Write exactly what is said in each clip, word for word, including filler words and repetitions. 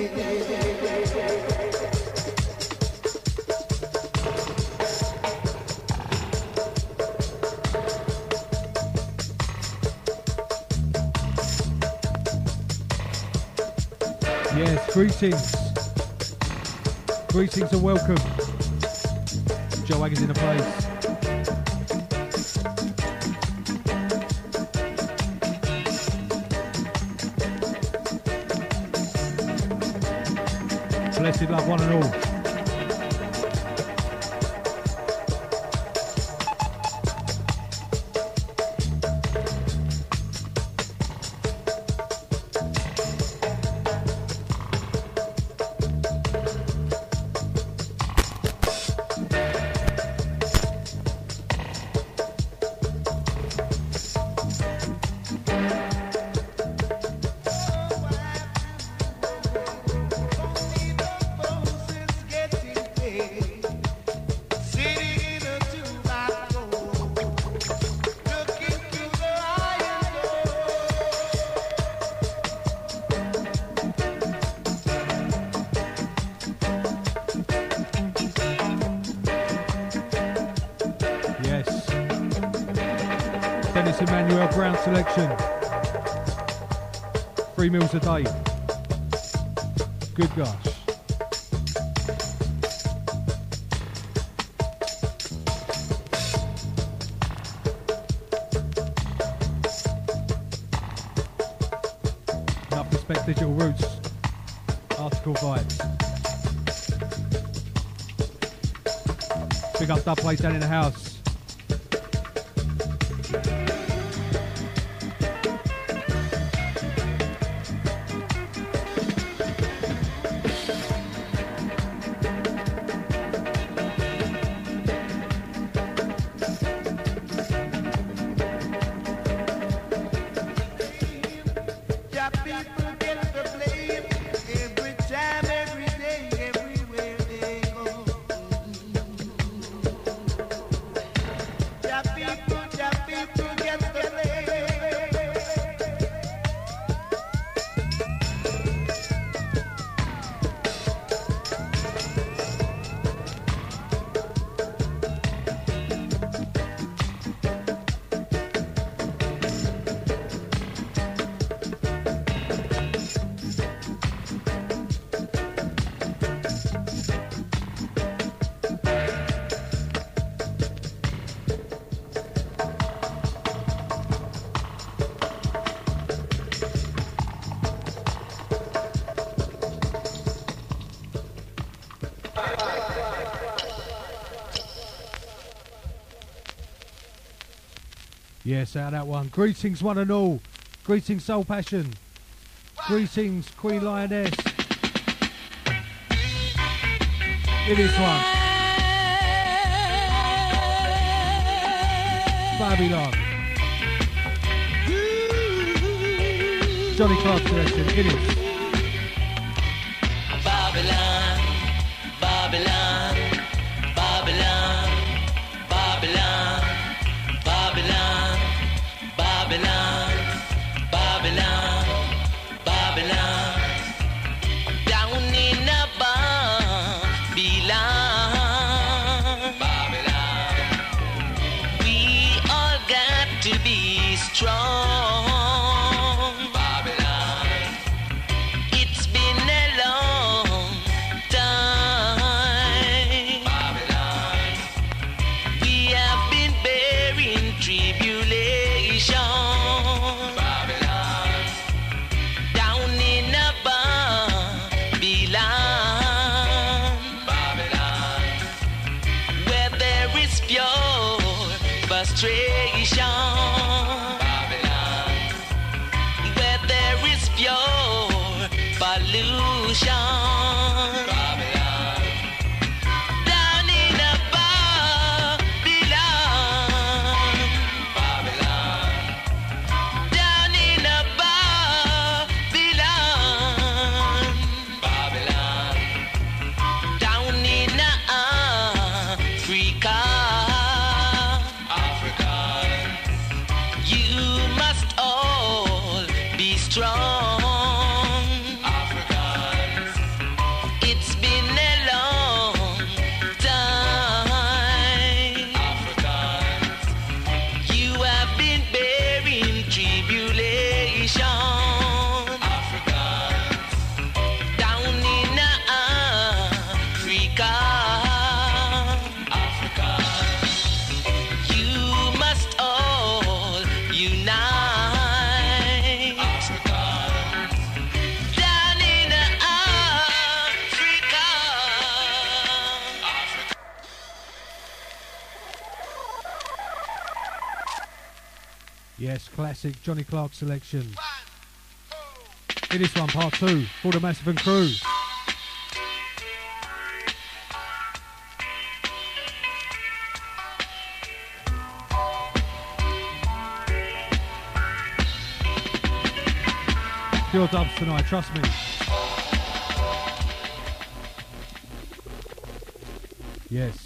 Yes, greetings. Greetings and welcome. Joe Waggers in the place. Blessed love one and all. Emmanuel Brown selection. Three meals a day. Good gosh. Enough respect digital roots. Article vibes. Big up dub plate down in the house. Yes, out that one. Greetings, one and all. Greetings, Soul Passion. Greetings, Queen Lioness. It is one. Babylon. Johnny Clark selection. It is. Babylon, Babylon, Babylon, Babylon, Babylon, Babylon, Babylon, Babylon. Down in a Babylon, Babylon. We all got to be strong. Strong Africans. Yes, classic Johnny Clark selection. In this one, part two, for the Massive and Crew. Pure dubs tonight, trust me. Yes.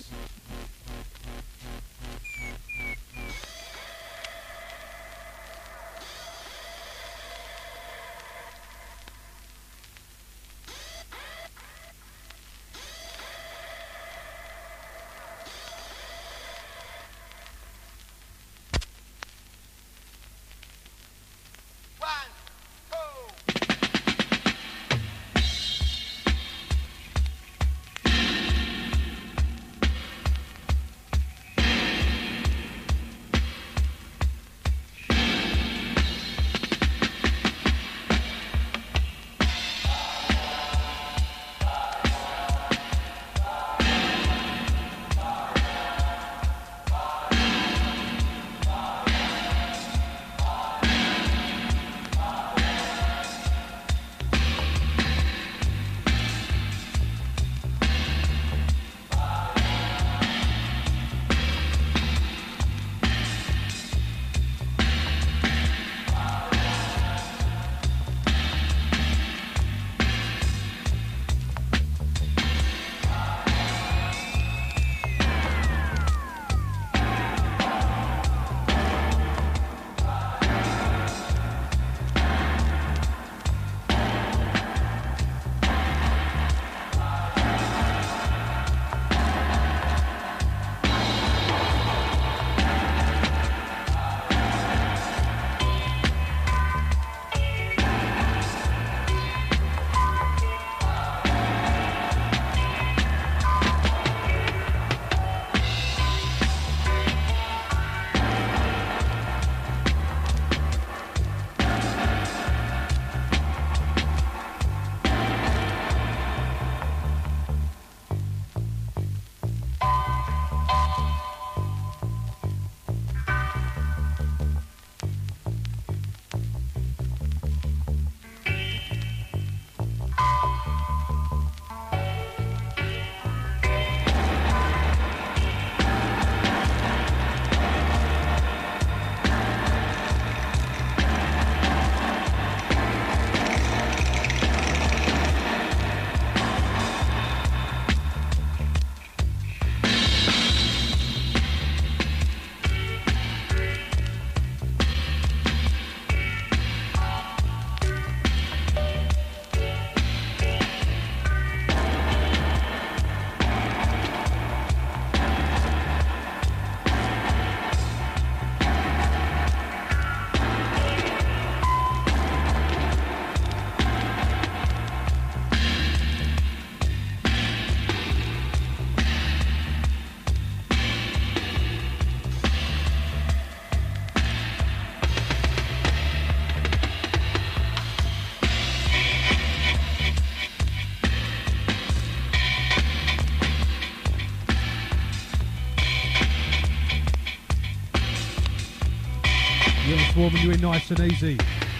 Warming you in nice and easy.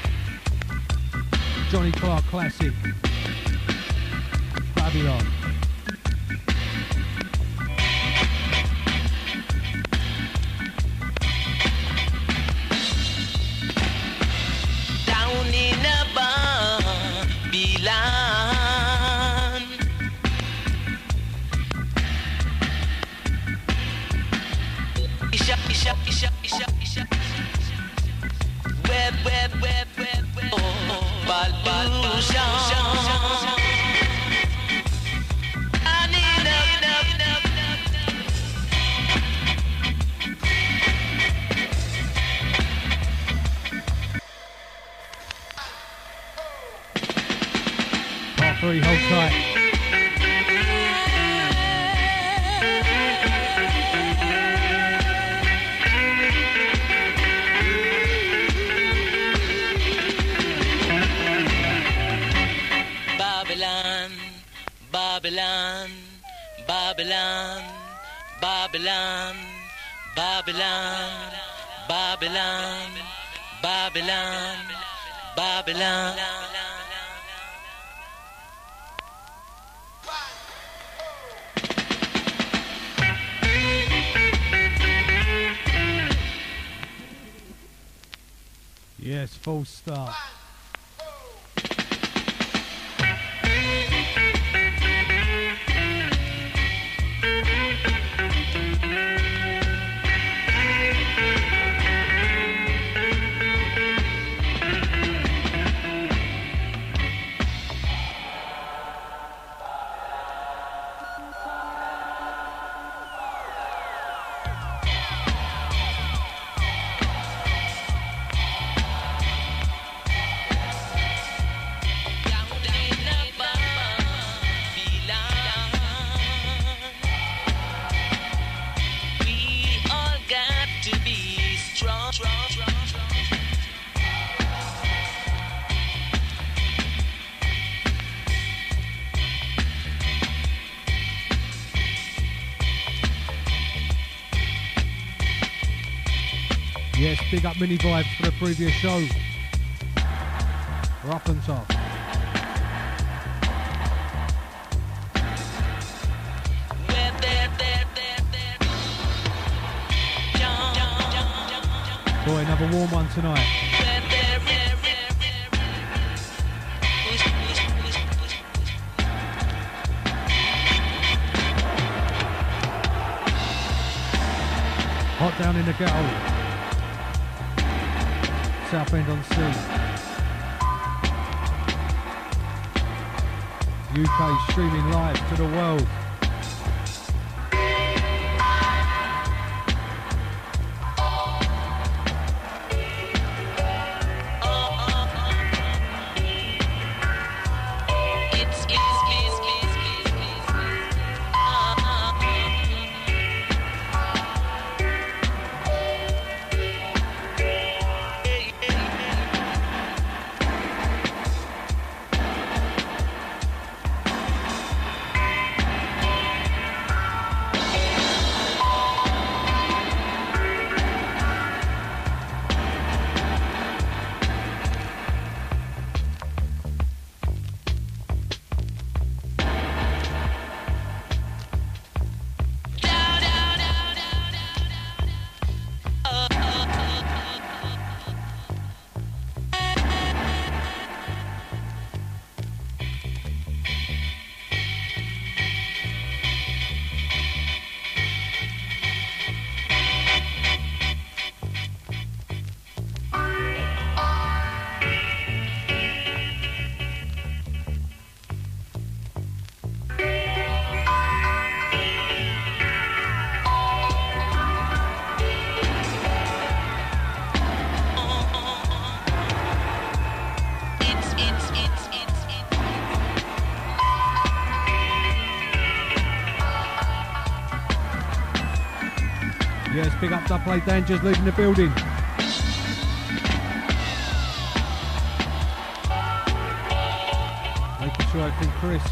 Johnny Clark classic. Babylon. Down in a Babylon, Isha, Isha, Isha, Isha, Isha. Web, web, web, web, web. Oh, Balbushan. I need up, up, up, up. Part three, hold tight. Babylon, Babylon, Babylon, Babylon, Babylon, Babylon, Babylon. Yes, full stop. Yes, big up Mini Vibes for the previous show. We're up and top. Boy, another warm one tonight. Hot down in the ghetto. Southend on Sea. U K streaming live to the world. Yes, big up to Play Dangers leaving the building. Making sure everything crisp.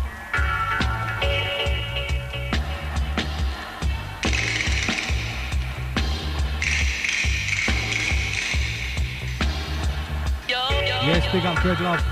Yes, big up Dread Love.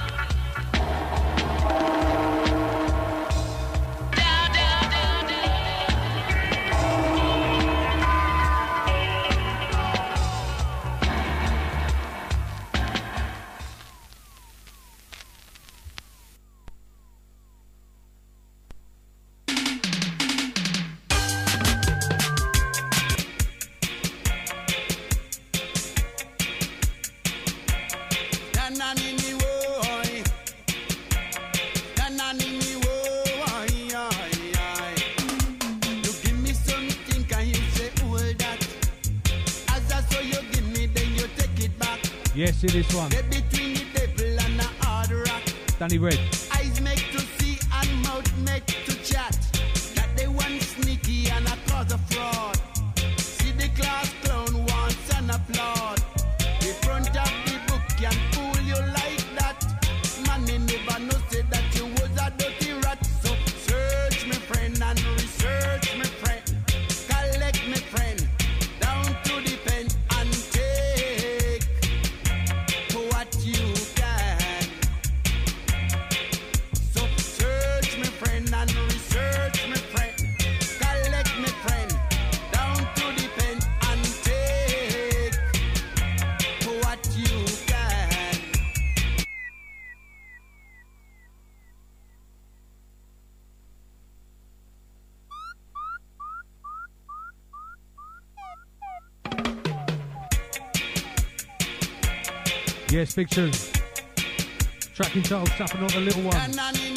Yes, it is one. Between the devil and the hard rock. Danny Red. Eyes make to see and mouth make to chat. That they one sneaky and a cause of fraud. See the class clown wants an applaud. The front of the book can fool you like that. Man, they never know say that you was a dirty rat. So search me friend and research me friend. Collect me friend. Down to the pen and take. Yes, big tune. Track entitled Supper Not the Little One.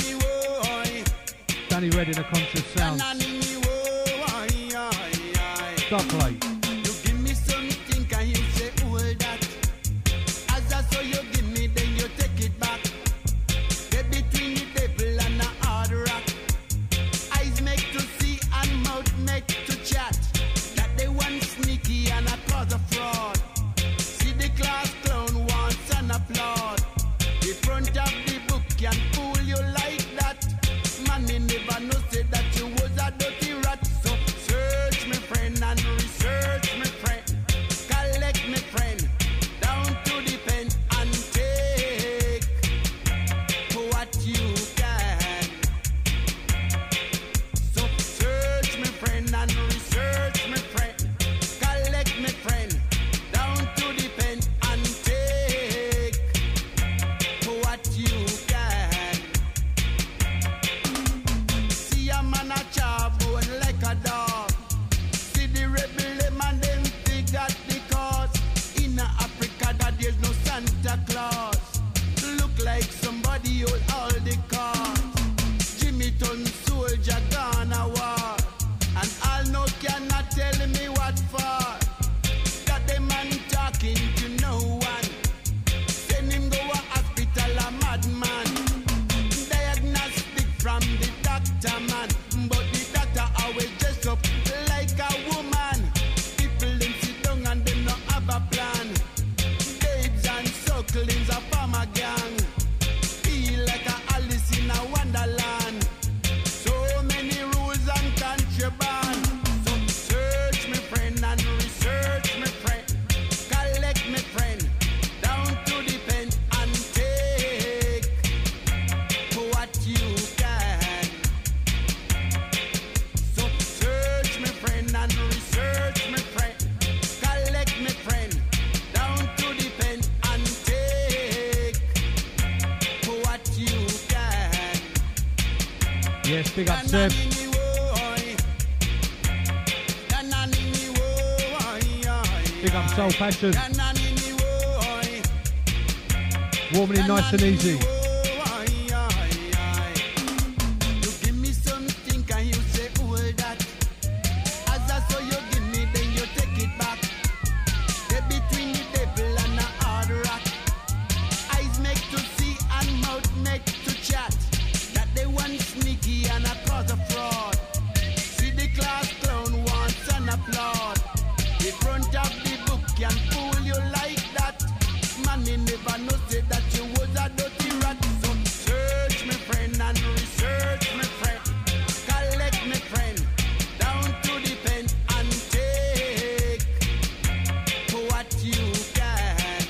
Danny Red in a Conscious Sound. Stop play. You give me something and you say all that. As I saw you give me, then you take it back. Get between the devil and the hard rock. Eyes make to see and mouth make to chat. That they want sneaky and a cause of fraud. See the class clown wants an applaud. The front of the book can fool you like that. Man, me never know say that you was a dirty rat. So search me friend and research me friend. Collect me friend down to the pen and take what you can. So search me friend and research me friend. Collect me friend down to the pen and take what you can. See a man a chaw bone like a dog. See the rebel man them think that the cause. In Africa that there's no Santa Claus. Look like somebody hold all the cards. Jimmy Ton soldier gone a war. And all no cannot tell me what for. That the man talking to no one. Send him go a hospital a madman. Diagnostic from the doctor man. But the doctor always dress up like a woman. People them sit down and them not have a plan. Babes and sucklings a farmer gang. Feel like a Alice in a wonderland. So many rules and contraband. So search me friend and research me friend. Collect me friend down to the pen and take what you can. So search me friend and research me friend. Collect me friend down to the pen and take what you can. Yes, big up Seb. Big up Soul Passion. Warming in nice and easy. You give me something and you say all that. As I saw you give me, then you take it back. Get between the devil and the hard rock. Eyes make to see and mouth make to chat. That they want sneaky and a cause of fraud. See the class clown wants an applaud. The front of the book can fool you like that. Man, me never know say that you was a dirty rat. So search me friend and research me friend. Collect me friend down to the pen and take what you can.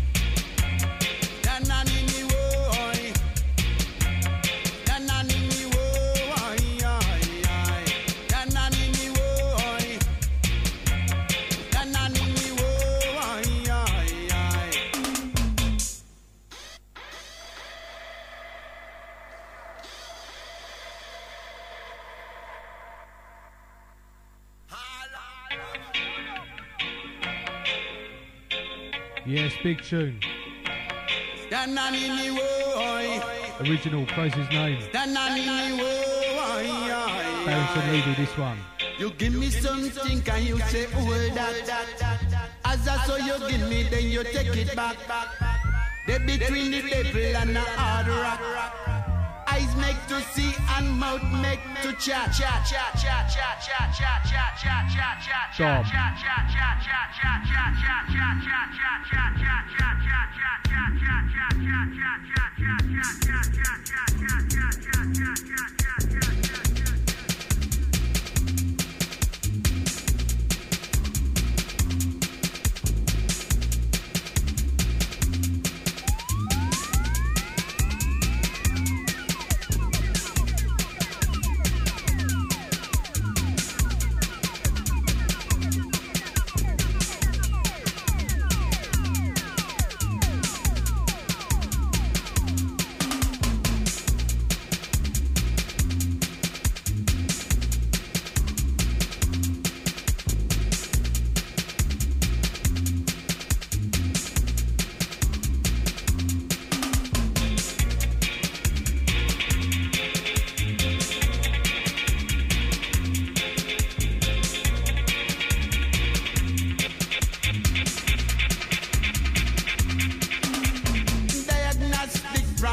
Dananini woy, dananini woy, dananini woy, dananini woy. Yes, big tune. Dananini woy, Original, praise his name. dananini woy. Barrington Levy, this one. You give me something and you say all that. As I saw you give me, then you take it back. They between the devil and the hard rock. Eyes make to see and mouth make to chat. Chat, chat, chat, chat, chat, chat, chat, chat, chat, chat, Dom. chat, chat, chat, chat, chat, chat, chat, chat, chat, chat, chat, chat, chat,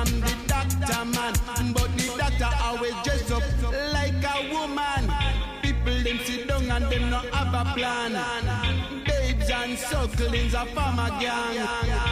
from the doctor man, but the doctor always dress up like a woman. People them sit down and them not have a plan. Babes and sucklings a farmer gang.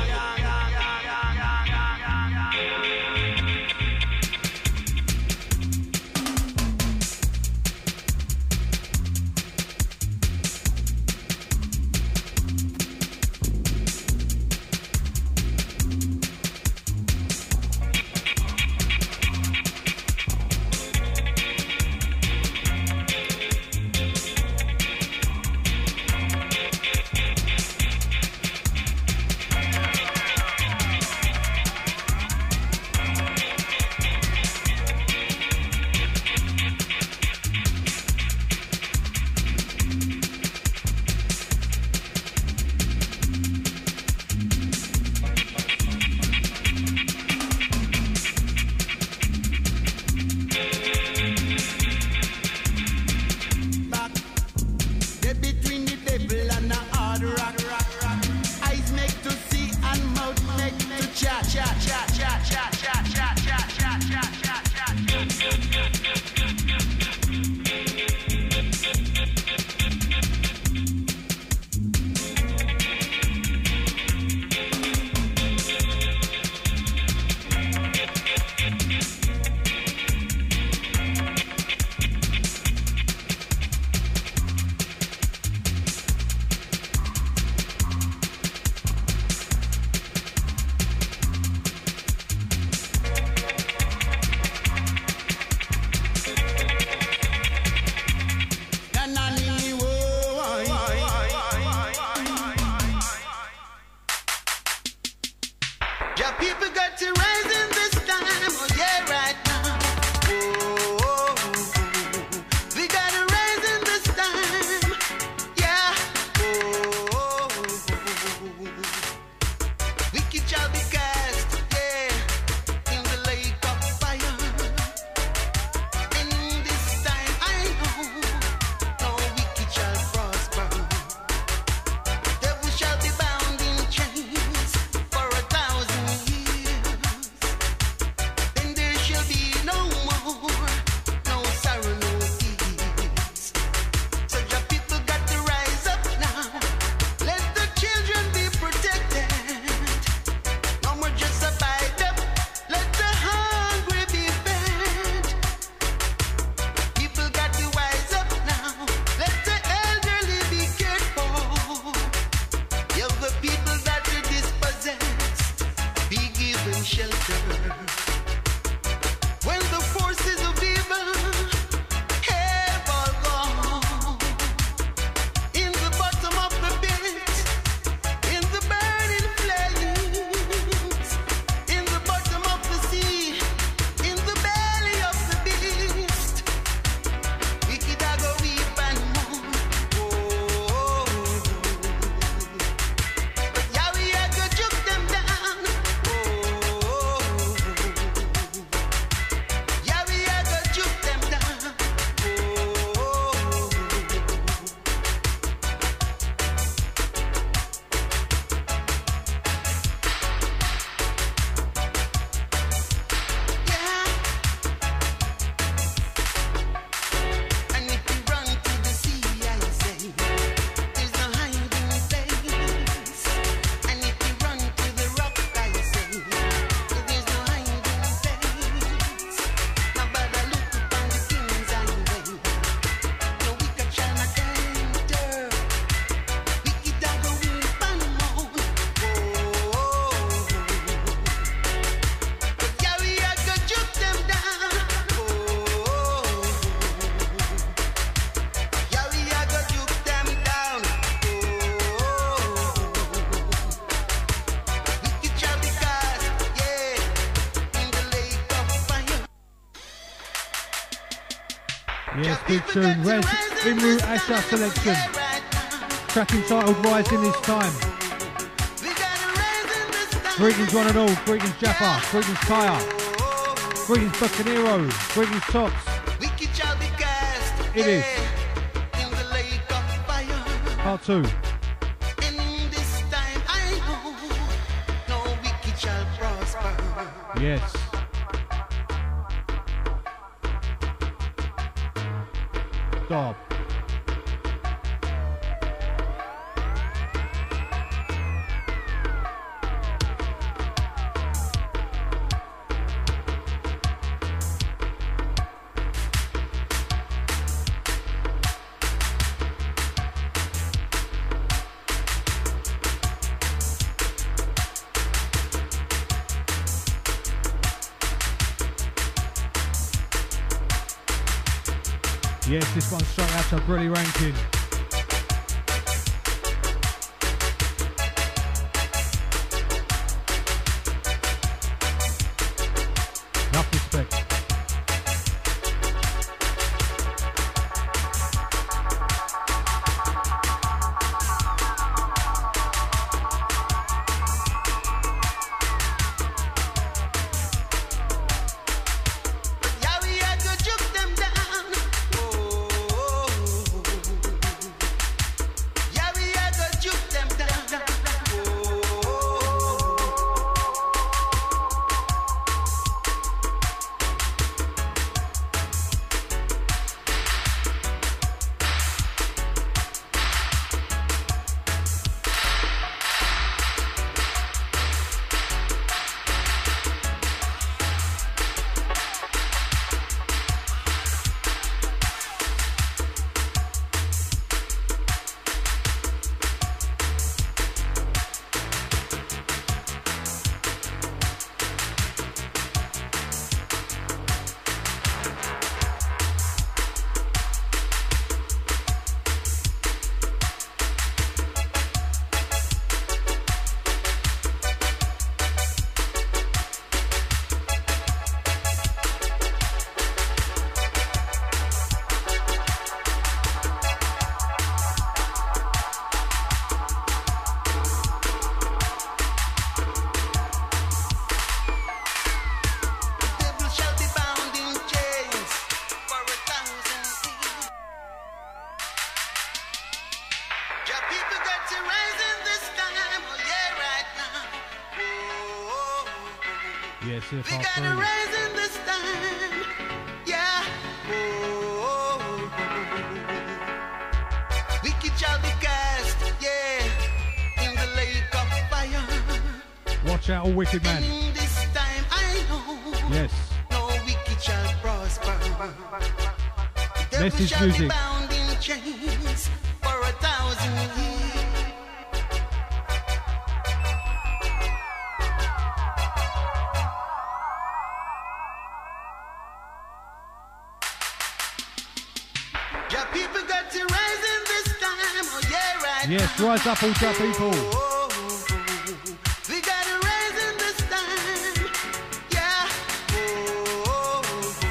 Yes, big tune. Res Imru Asha selection. Track entitled Rise in This Time. Greetings one and all. Greetings Jaffa. Greetings Kaya. Greetings Buccanero. Greetings Tops. It is part two. Yes. stop. Yes, this one's straight out to Brilly Rankin. Enough respect. Yes, if we got a rising this time, yeah. Oh, wicked shall be cast, yeah, in the lake of fire. Watch out, all wicked man. And this time I know, yes, no wicked shall prosper. This is shall music. Be bound in chains for a thousand years. Yes, rise up, all Jah people. Oh, we got to rise in this time, yeah. Oh,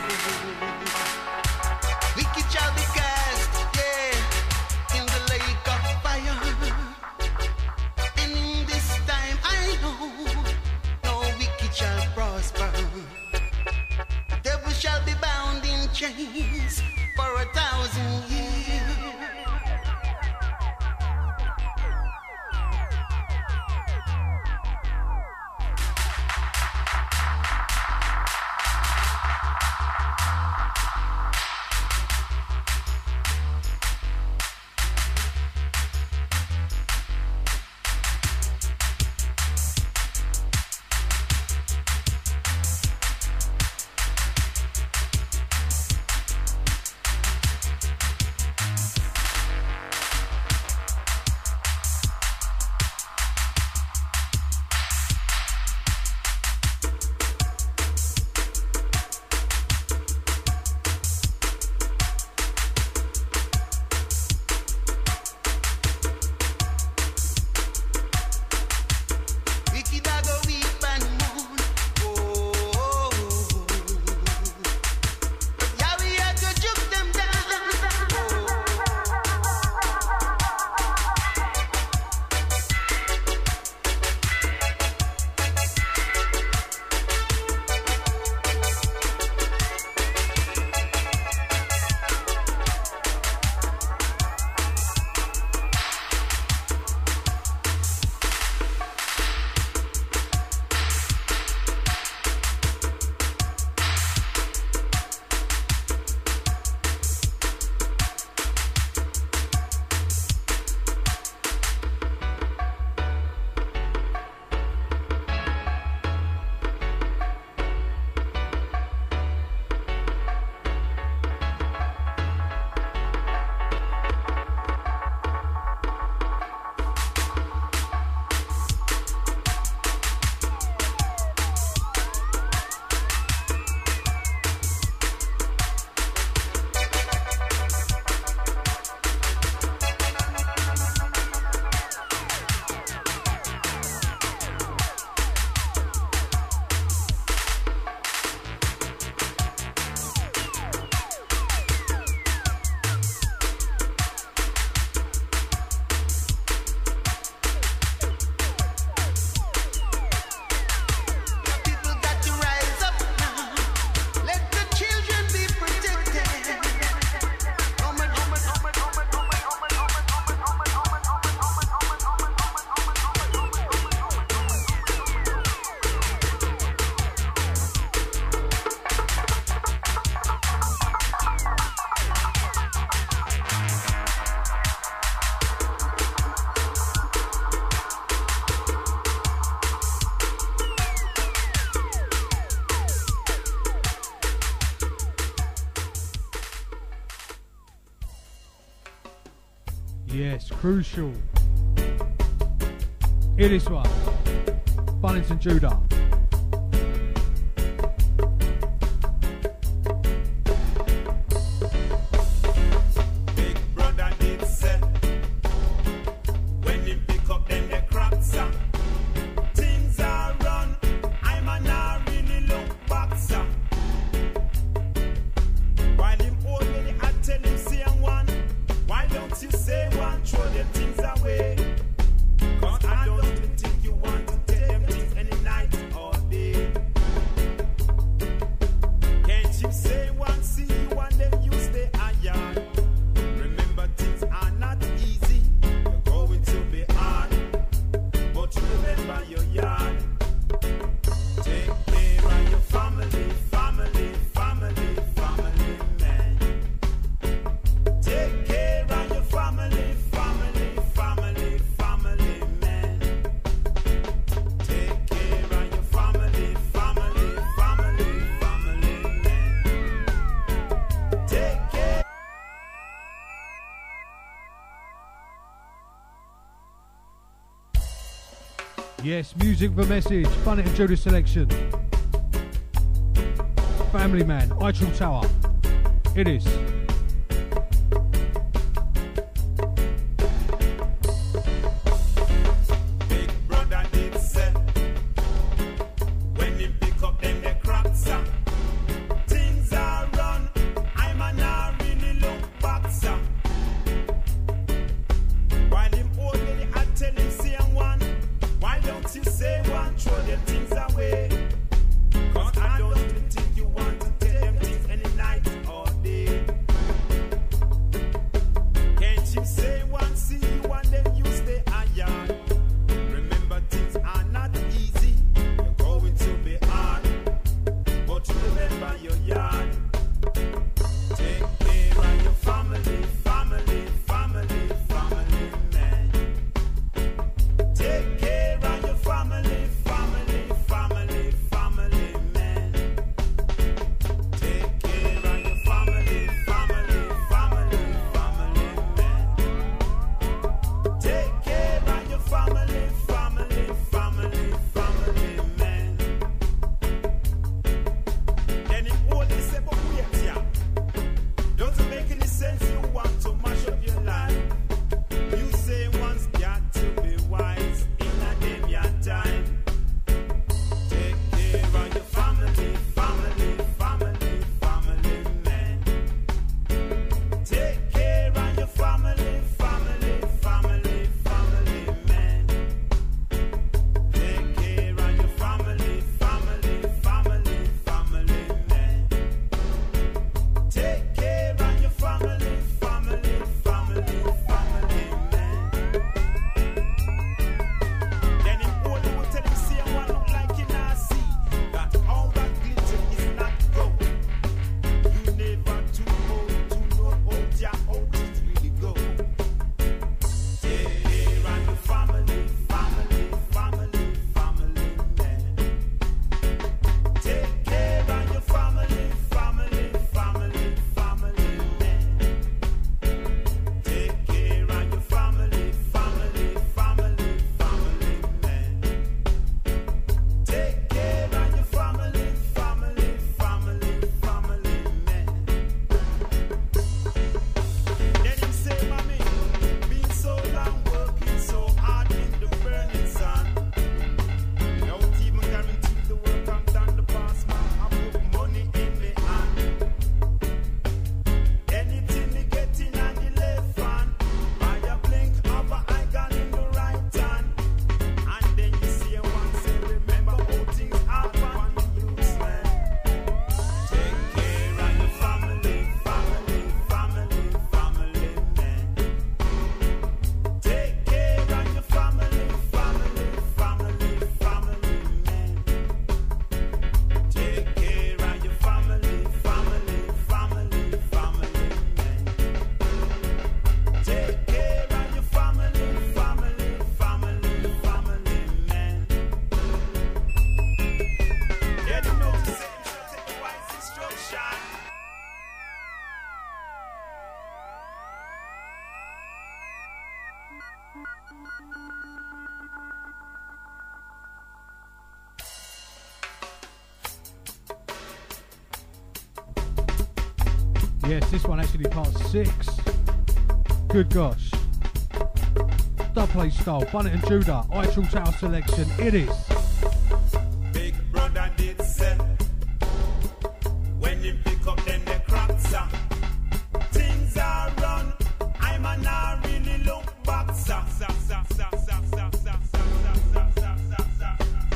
wicked shall be cast, yeah, in the lake of fire. And in this time I know, no wicked shall prosper. The devil shall be bound in chains for a thousand years. Yes, crucial. Hear this one. Bunnington Judah. Yes, music for message. Bunnett and Judah selection. Family Man, Eichel Tower. It is. Take care of your family, family. Yes, this one actually part six. Good gosh. Dubplate style, Bonnet and Judah, Eichel Tower selection, it is. Big brother did say, when you pick up then the cracks up. Things are run, I'm a not really look back, sa, sa, sa, sa, sa, sa, sa, sa, sa, sa, sa, sa.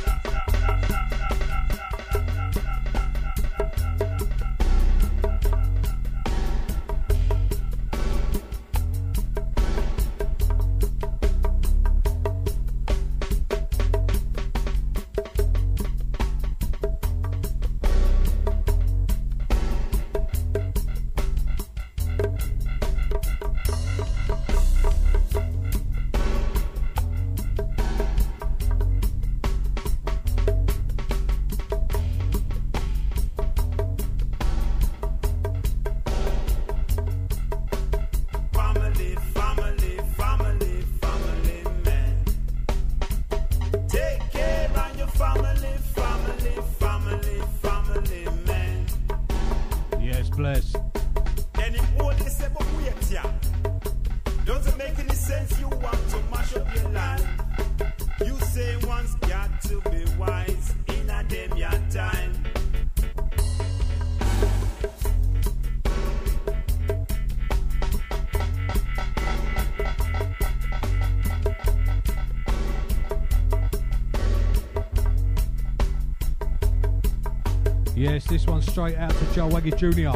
Yes, this one's straight out to Joe Waggy Junior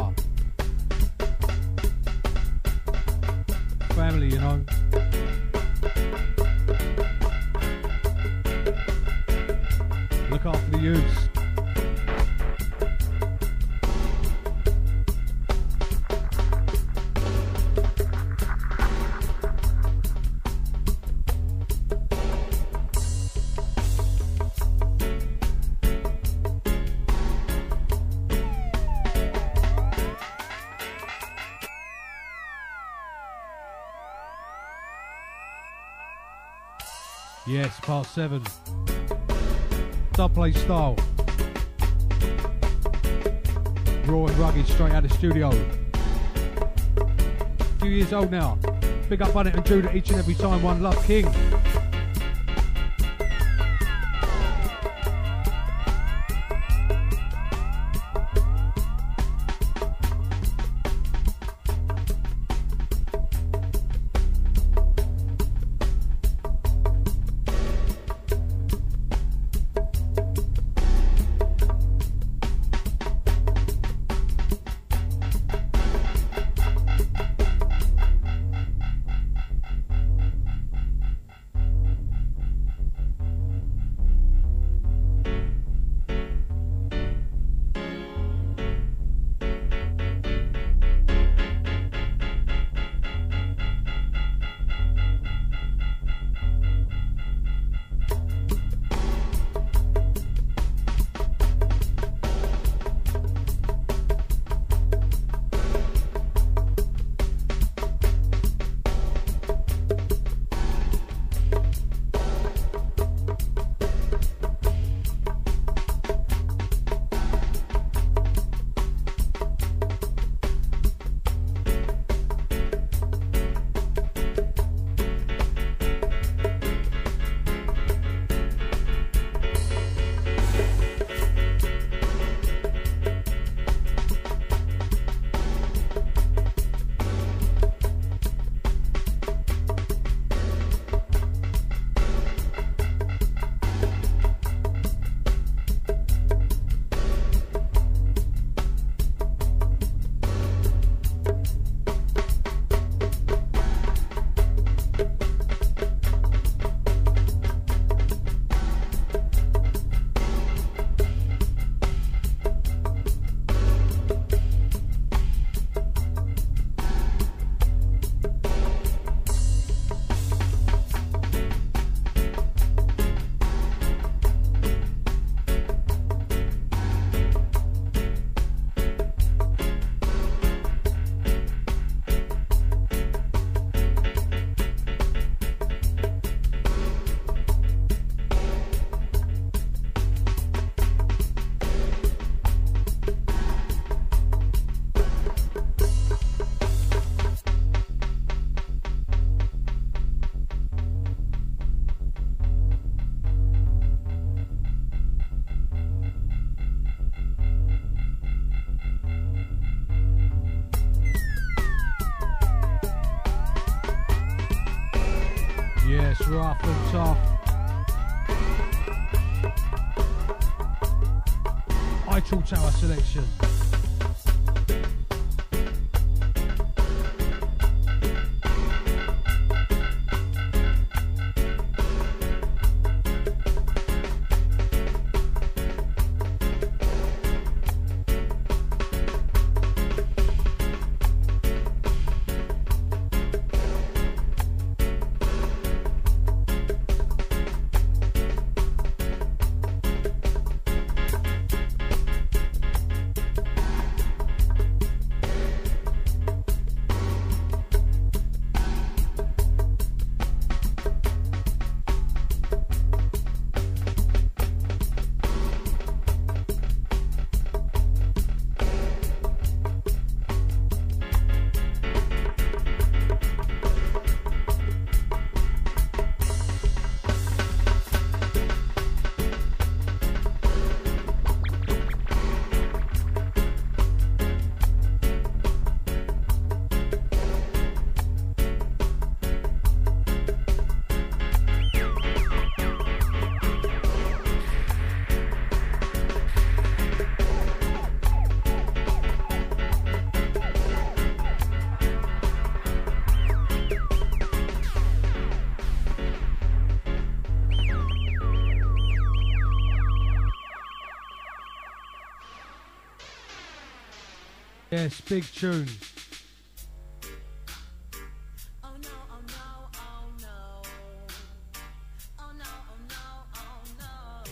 Family, you know. Look after the youths. Yes, part seven. Dubplate style. Raw and rugged, straight out of the studio. A few years old now. Big up Bonnet and Judah each and every time. One love, King. Rough and tough. Eiffel Tower selection. Yes, big tune. Oh no, oh no, oh no. Oh no, oh no, oh no.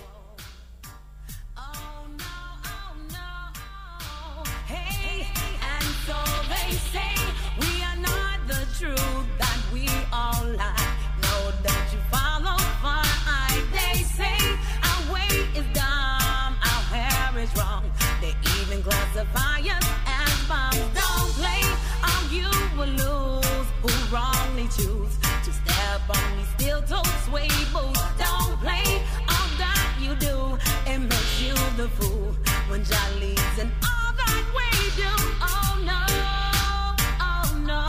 Oh no, oh no. Hey, and so they say we are not the truth that we all lie. No, don't you follow fine? They say our way is dumb, our hair is wrong. They even classify us. Don't play, or you will lose. Who wrongly choose to step on me steel toe sway boots? Don't play, all that you do, it makes you the fool. When Jah leads and all that we do. Oh no, oh no,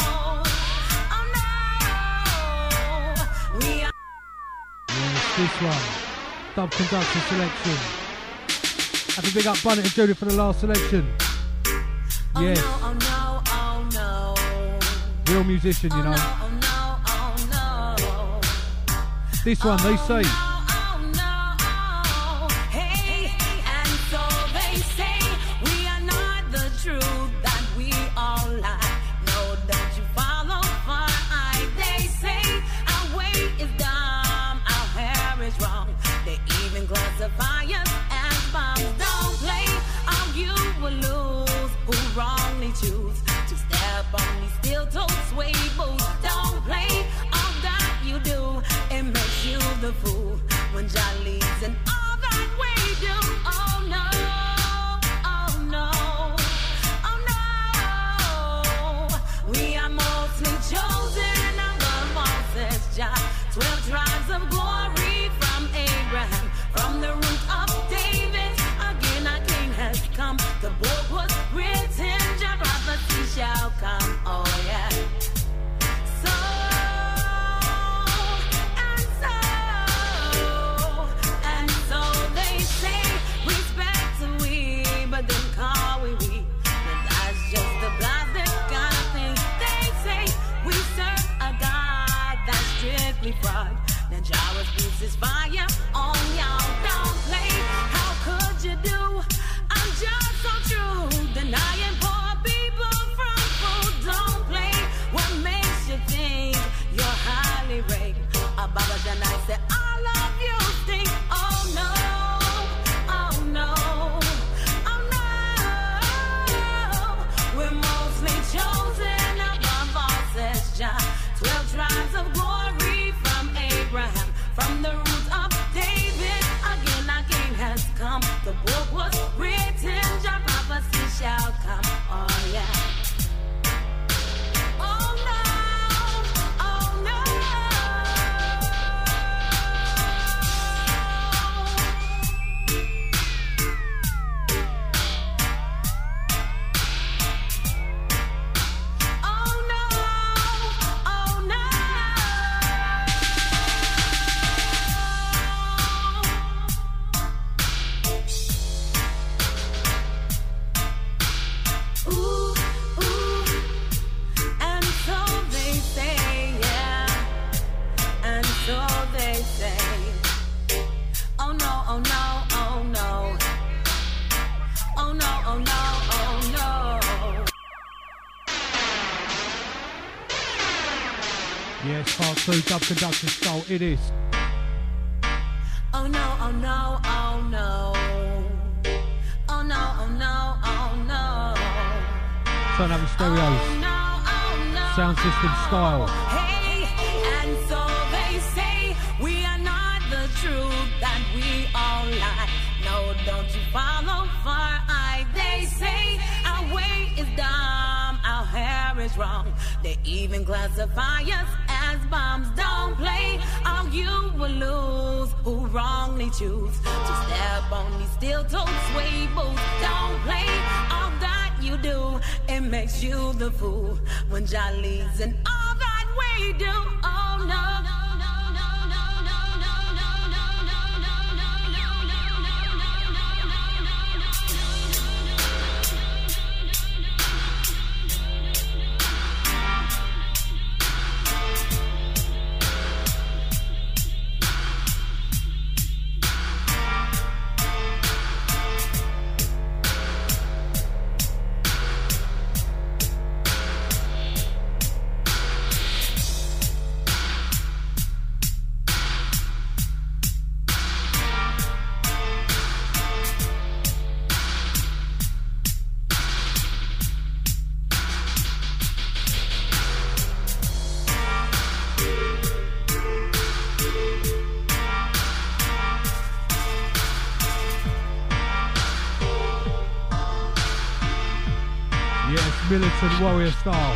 oh no. We are. Yes, this one. Dub conductor selection. Have a big up Bunny and Jody for the last selection. Yes. Oh no, oh no, oh no. Real musician, you know. Oh no, oh no, oh no. This one, they say. Oh no, oh no. Hey, and so they say we are not the truth that we all lie. No, don't you follow fine? They say our way is dumb, our hair is wrong. They even classify us as bombs. Don't play, or you will lose. Who wrongly choose to step on me steel toe sway boots? Don't play, all that you do, it makes you the fool. Yes, part two, Dub Conductor style, it is. Oh no, oh no, oh no. Oh no, oh no, oh no. Turn up your stereos. Oh no, oh no. Sound system style. Hey, and so they say we are not the truth that we all lie. No, don't you follow for I. They say our way is dumb, our hair is wrong. They even classify us as bombs. Don't play, or you will lose. Who wrongly choose to step on these steel-toed suede boots? Don't play, all that you do, it makes you the fool. When Jolly's and all that we do, oh no. Militant warrior style.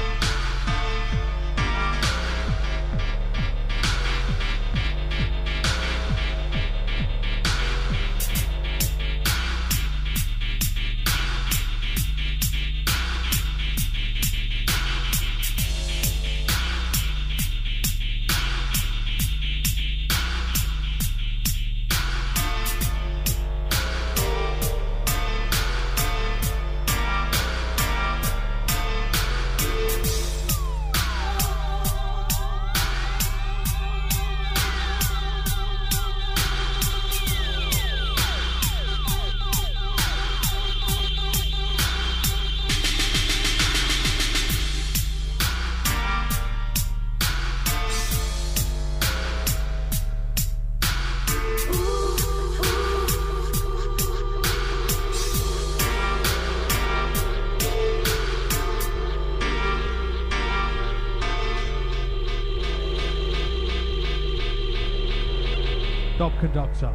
Dub Conductor.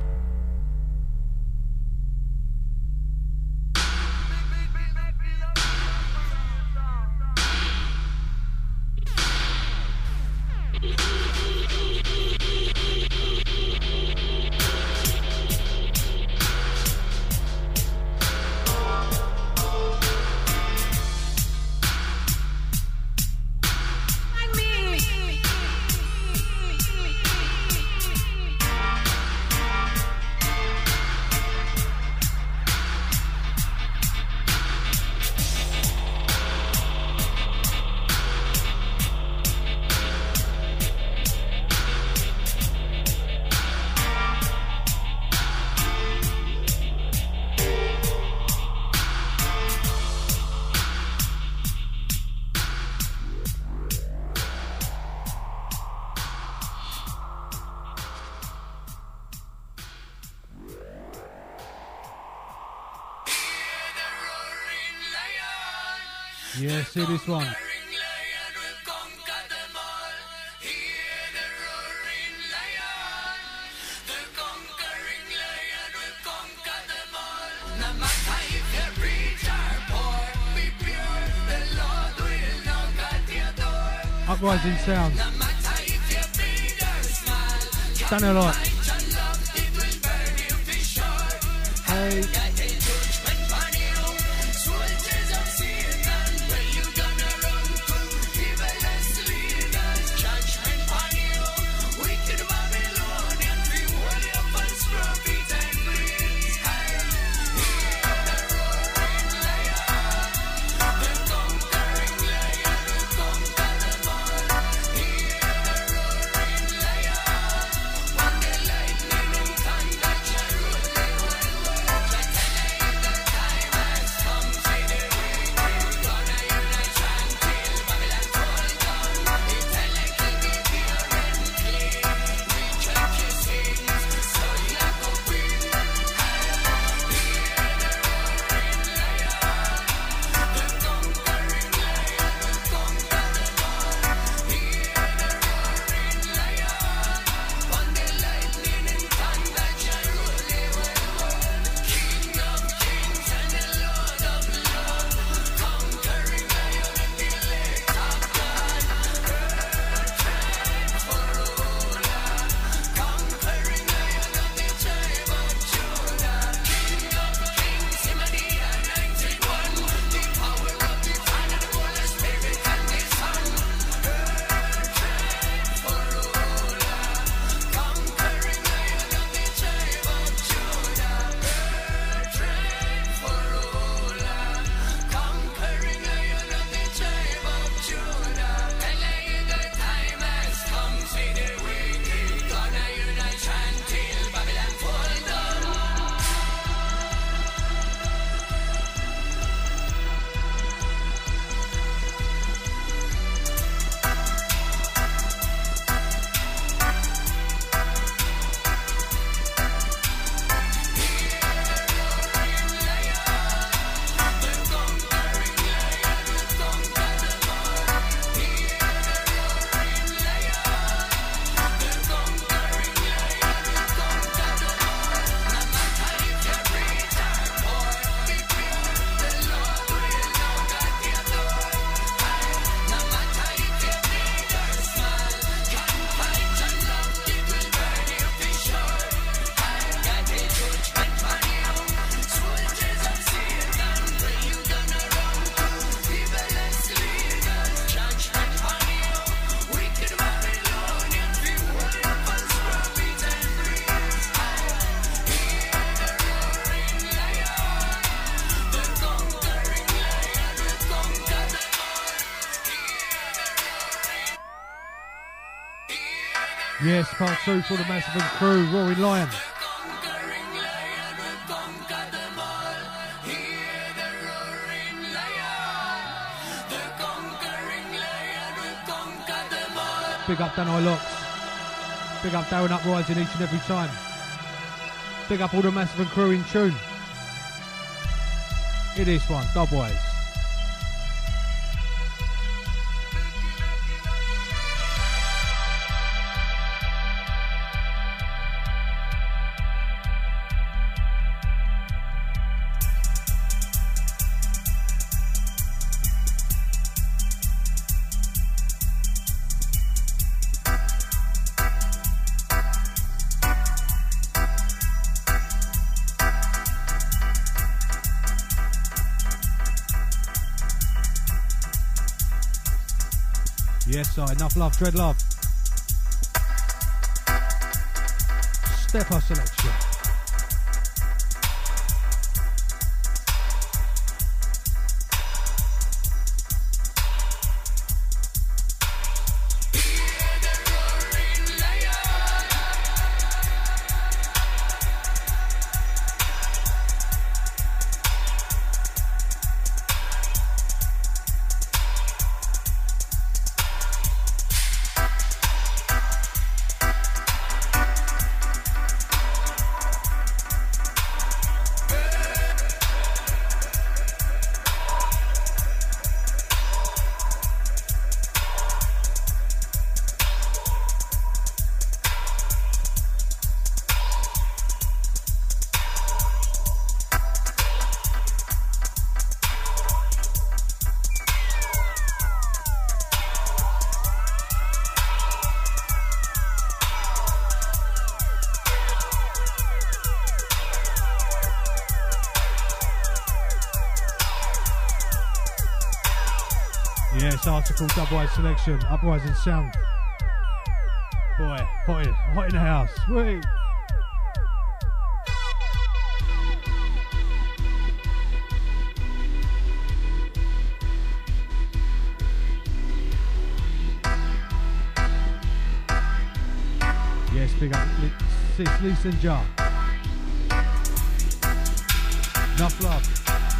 Yes, see this one. Uprising sounds. Done a lot. Hey. Yes, part two for the Massive and crew, Roaring Lion. Big up Dan I Locks. Big up Darren Uprising each and every time. Big up all the Massive and crew in tune. It is one, Dubwise. Yes, sir. Enough love, dread love. Stepper selection. Article Dubwise selection, Uprising Sound. Boy, hot in, hot in the house. Sweet. Yes, big up Sis Listenger. Enough love.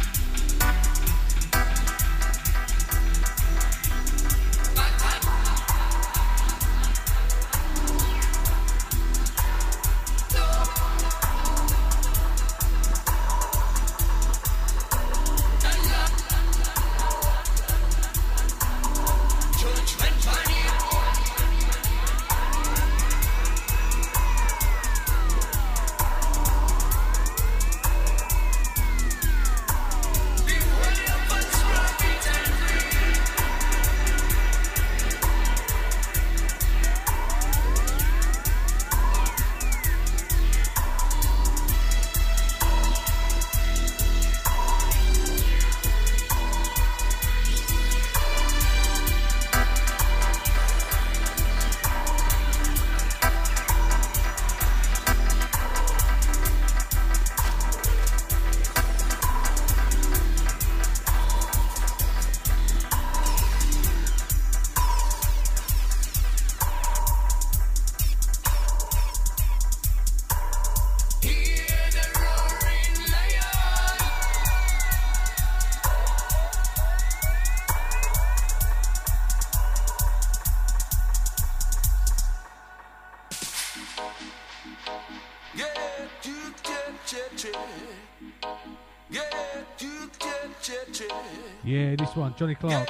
Yeah, this one, Johnny Clark.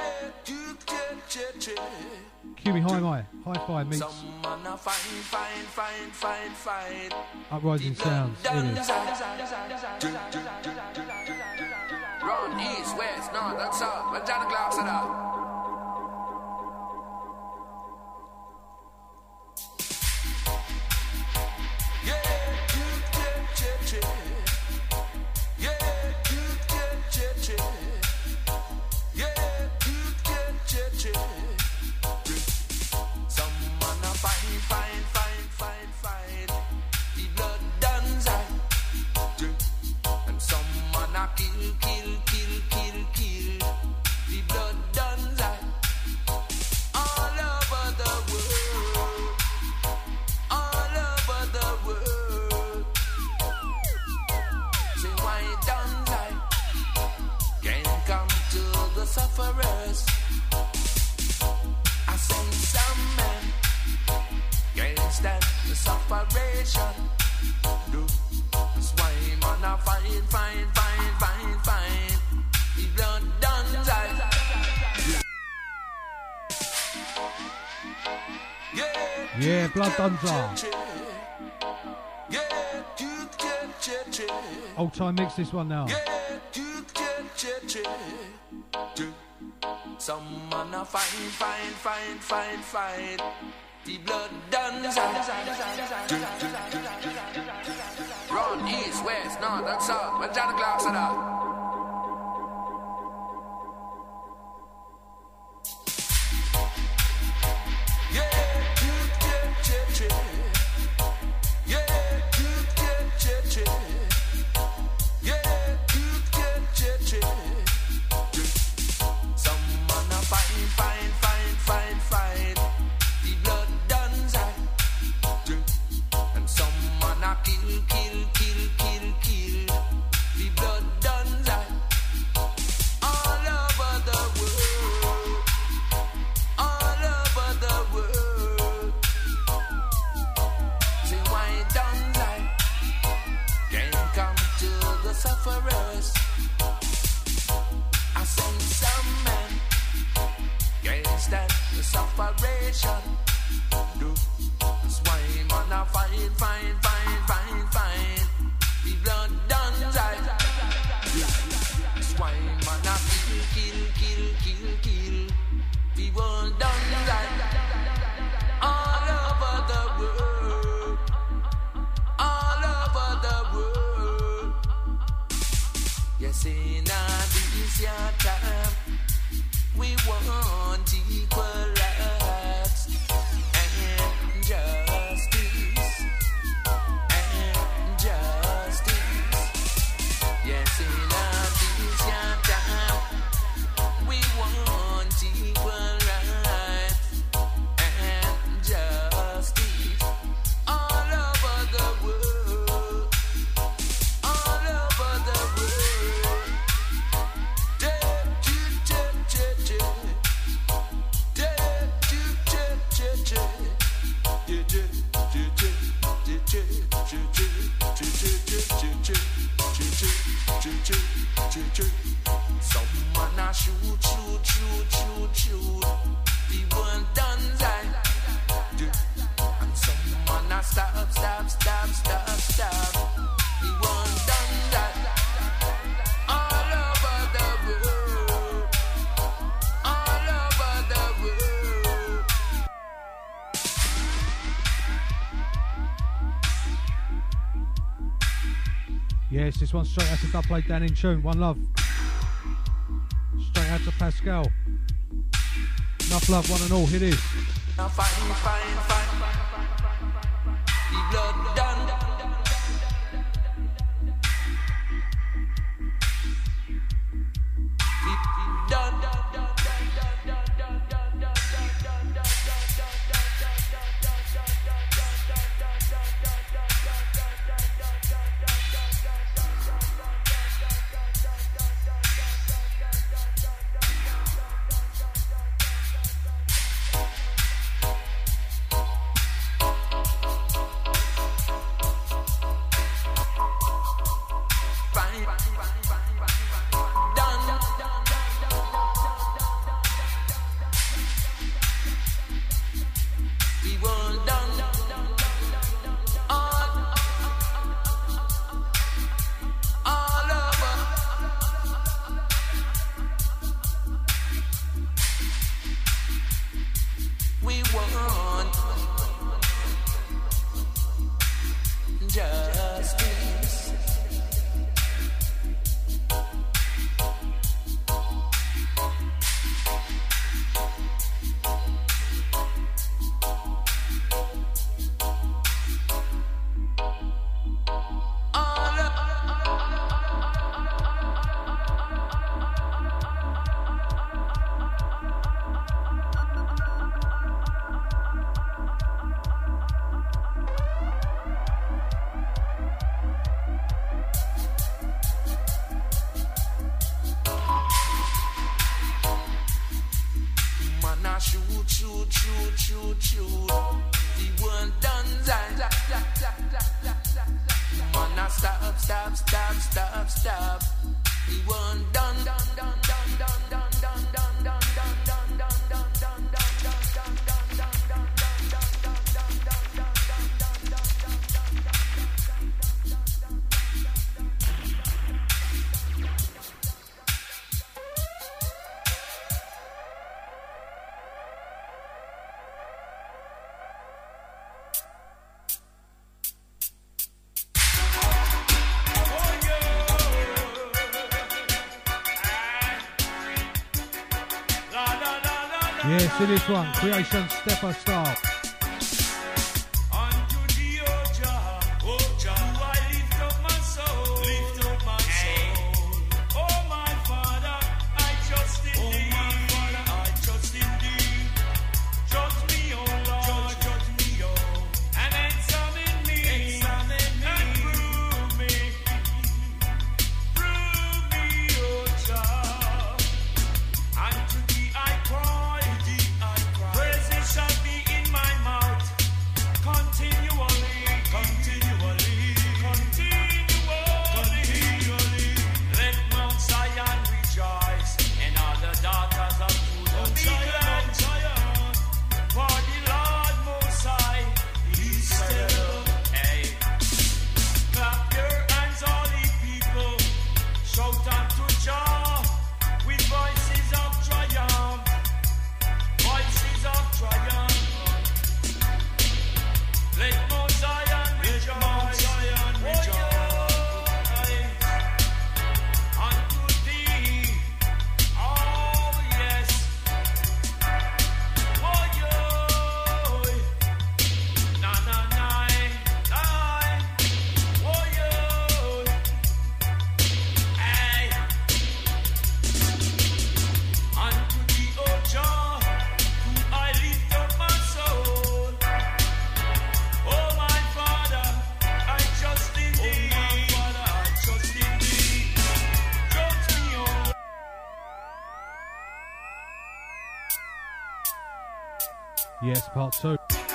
Q B High My, Hi-Fi meets Uprising Sounds. It is. Run east, west, north, and south. When Johnny Clark said that. sufferers. I say some men can't stand the sufferation. Do that's why man a fight, fight, fight, fight, fight. The blood done die. Yeah, yeah, blood dunza. Old time mix this one now. Some man a fight, fight, fight, fight, fight. The blood done. Run east, west, north and south. When John Clark said that. Sufferers. I say some men can't stand the sufferation. Do that's why man a fight, fight, fight, fight, fight. The blood done die. That's why man a kill, kill, kill, kill, kill. The world done die. All over the world. All over the world. Yes, in this your time, we want equal rights and justice, and justice. Yes, in this your time, we want equal rights and justice all over the world, all over the world. Someone a shoot, shoot, shoot, shoot, shoot. The one done right. And someone a stop, stop, stop, stop, stop. The one done right. All over the world. All over the world. Yes, this one's straight out to Dub Plate down in tune. One love. Straight out to Pascal. Enough love, one and all. Here it is. Now fine, fine, fine. The blood done. The done. shoot, shoot, shoot, shoot. The one done right. Man, I stop, stop, stop, stop, stop. The one done, done, done, done, done, done, done, done, done, done, done, done, done, done, Yeah, see this one, Creation Stepper Star. Yes, part two.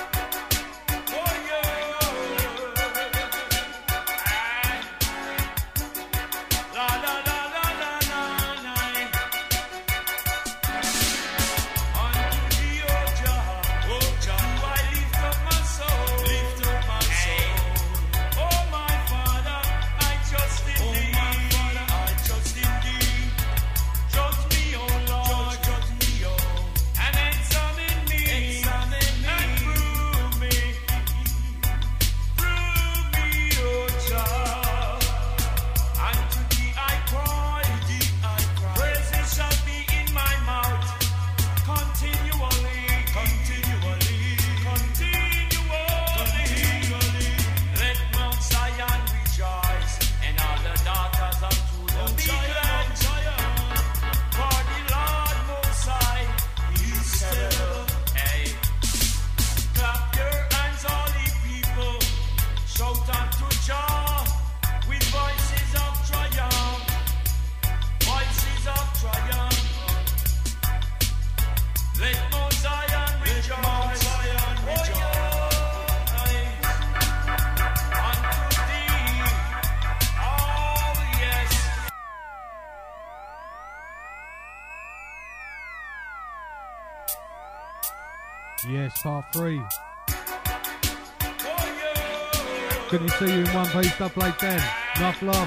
Yes, part three. Good to see you in one piece, Double eight ten. Enough love.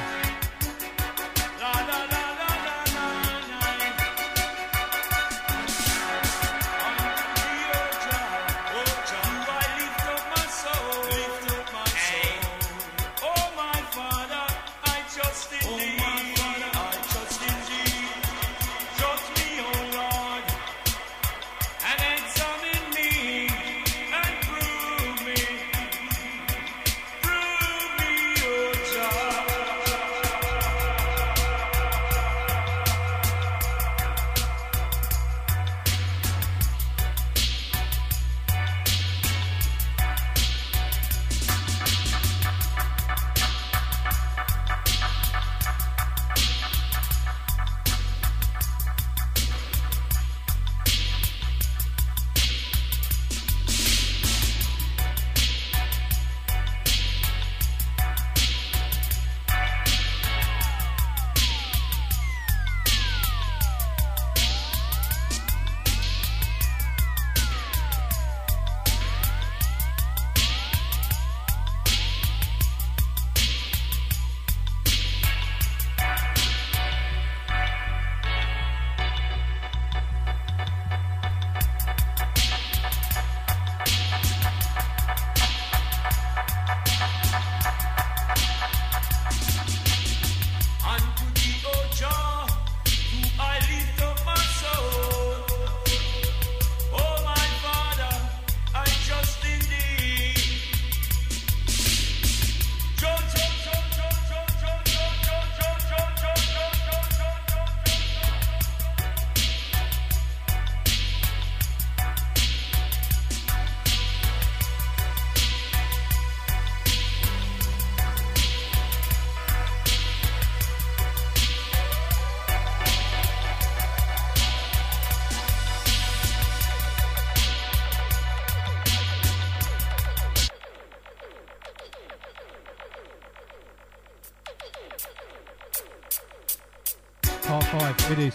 part five. It is.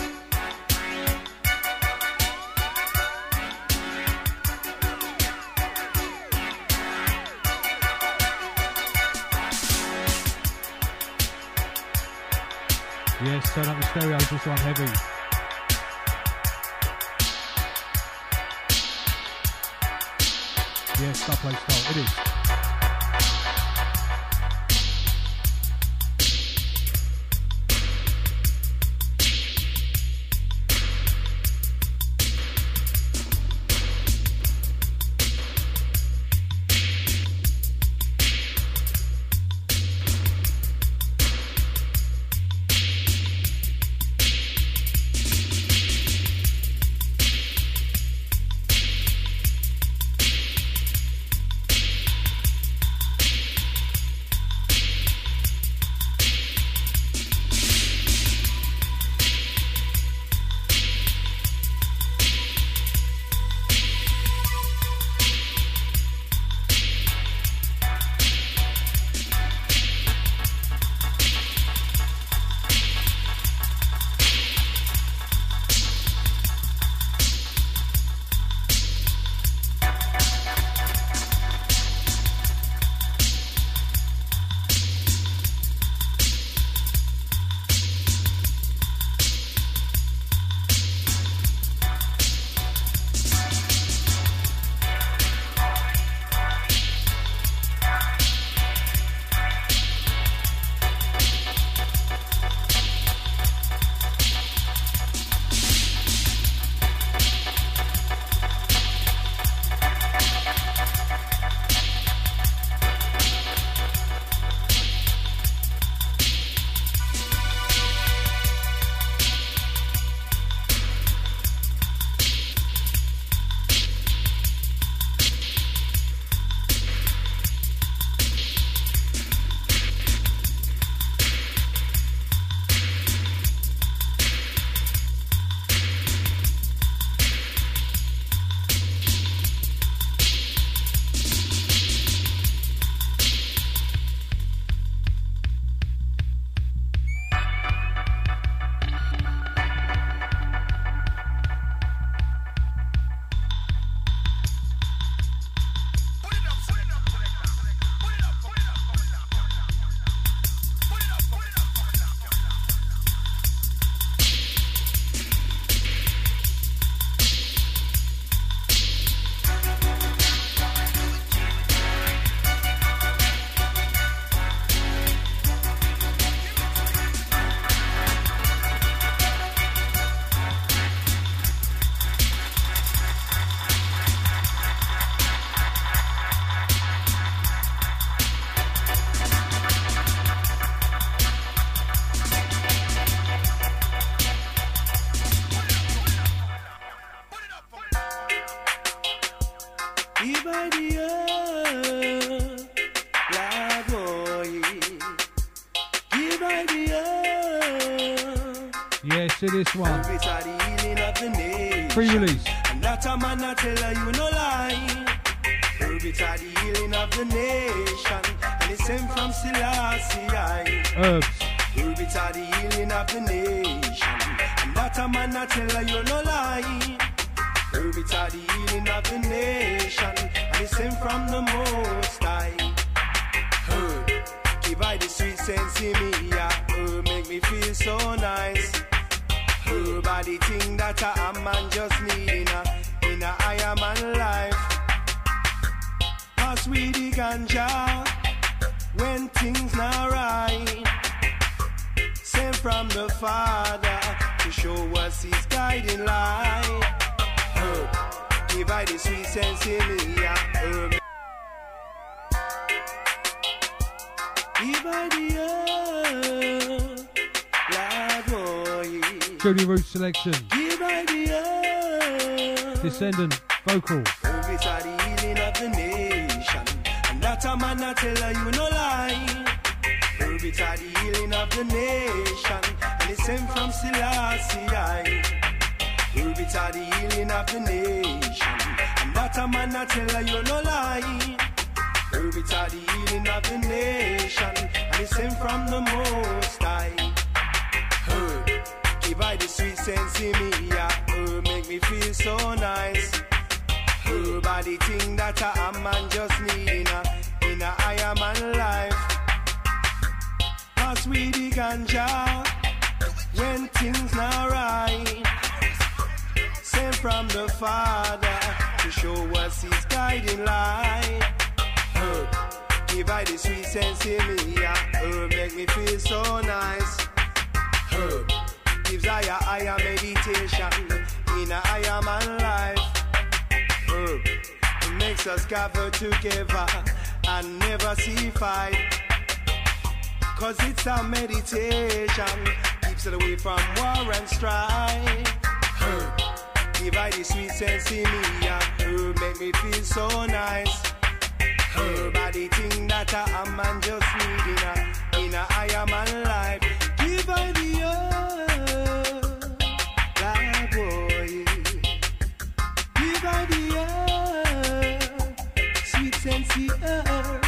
Yes, turn up the stereo, this one heavy. Yes, stop play style, it is. Yes, it is one. Pre-release. And that a man I tell her you no lie. Herbits are the healing of the nation, and it's sent from Selassie. Herbs. Herbits are the healing of the nation, and that a man I tell her you no lie. Herbits are the healing of the nation, and it's sent from the Most High. Herb, give I the sweet sense in me, yeah. Herb make me feel so nice. Herb are the thing that a man just need in a, in a higher man life. Pass we the ganja when things not right. Sent from the Father to show us his guiding light. Herb, give I the sweet sense in me, yeah. Herb, give I the herb, lad boy. Jody Root selection. Give I the herb. Descendant vocal. Herbs are the healing of the nation, and that a man I tell her you no lie. Herbs are the healing of the nation, and it's sent from Selassie. Herbs are the healing of the nation, and that a man I tell her you no lie. Herbs are the healing of the nation, and it's sent from the Most High. Herb, sense in me, yeah. Herb make me feel so nice. Herb are the thing that a man just need in a, in a higher man life. Pass we the ganja when things not right. Sent from the Father to show us his guiding light. Herb, give I the sweet sense in me, yeah. Herb make me feel so nice. Herb gives I a higher meditation in a higher man life. Herb it makes us gather together and never see fight. Cause it's a meditation, keeps it away from war and strife. Herb give I the sweet sense in me, yeah. Herb make me feel so nice. Herb are the thing that a man just need in a, in a higher man life. Give I the herb, that boy. Give I the herb, sweet sensey herb.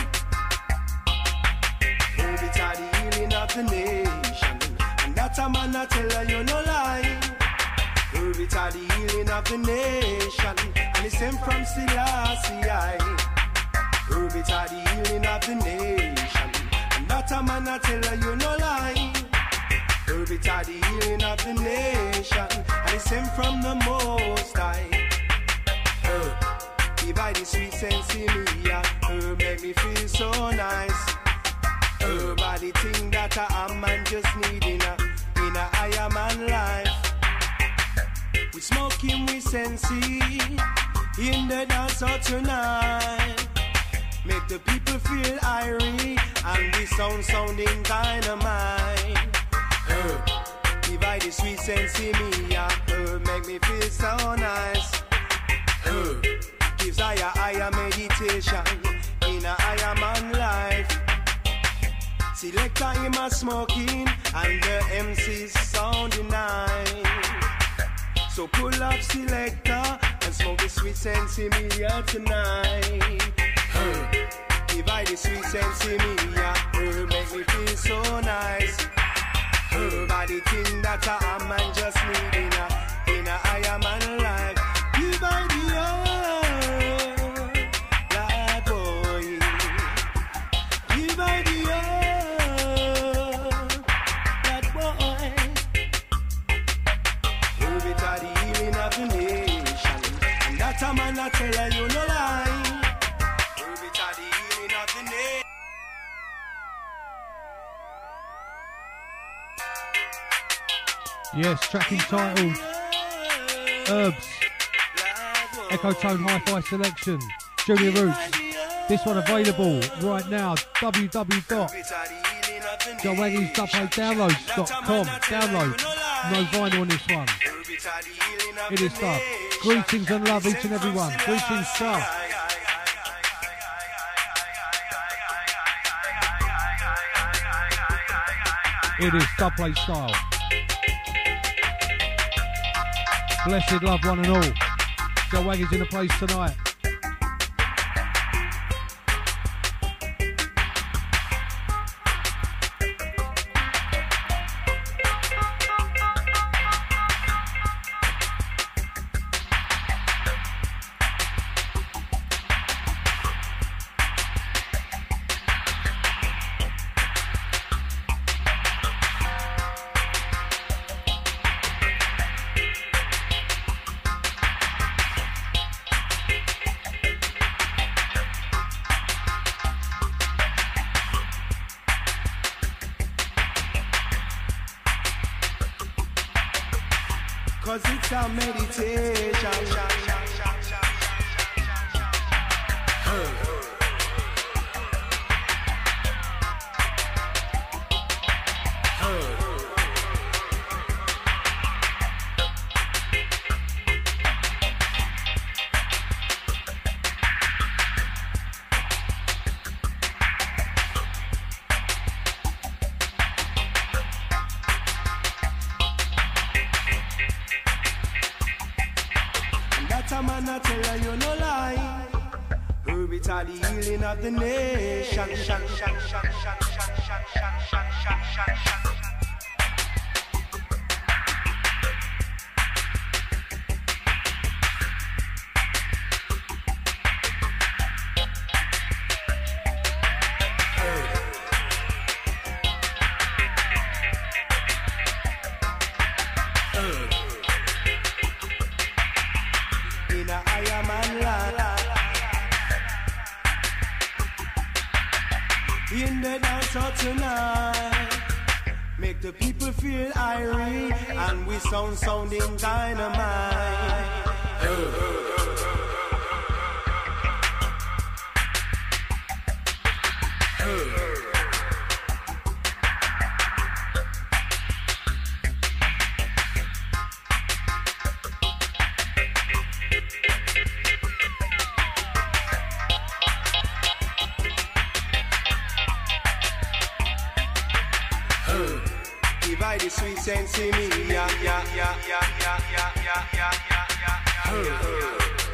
Herb it's a the healing of the nation, and that's a man that tell her you no lie. Herb it's a the healing of the nation, and it's sent from Selassie. Herb it's a the healing of the nation, and that a man that tell her you no lie. Herb it's a the healing of the nation, and it's sent from the Most High. Herb give I the sweet sense in me, yeah. Herb make me feel so nice. Herb are the thing that a man just need in a, in a higher man life. We smoking with sensei in the dance hall tonight. Make the people feel irie and we sound sounding dynamite. Herb, give I the sweet sense in me, yeah. Herb make me feel so nice. Herb gives I a higher meditation in a higher man life. Selector him a smoking and the M C's sounding nice. So pull up selector and smoke the sweet sense in me here tonight. Herb, give I the sweet sense in me, yeah. Herb make me feel so nice. Herb are the thing that a man just need in a, in a higher man life. Give I the herb, that boy. Give I the herb, that boy. Herb it are the healing of the nation, and that a man that tell her you no lie. Yes, track entitled Herbs, Echo Tone Hi-Fi Selection, Junior Roots. This one available right now, w w w dot joe waggies dot downloads dot com. Download, no vinyl on this one. It is stuff. Greetings and love each and every one. Greetings, stuff. It is dubplate style. Blessed love one and all. Joe Waggy's in the place tonight. Cause it's a meditation. The healing of the nation. us out tonight. Make the people feel irie, and we sound sounding dynamite. Divide the sweet sense in me, yeah, yeah, yeah, yeah, yeah, yeah, yeah, yeah, yeah, yeah, yeah.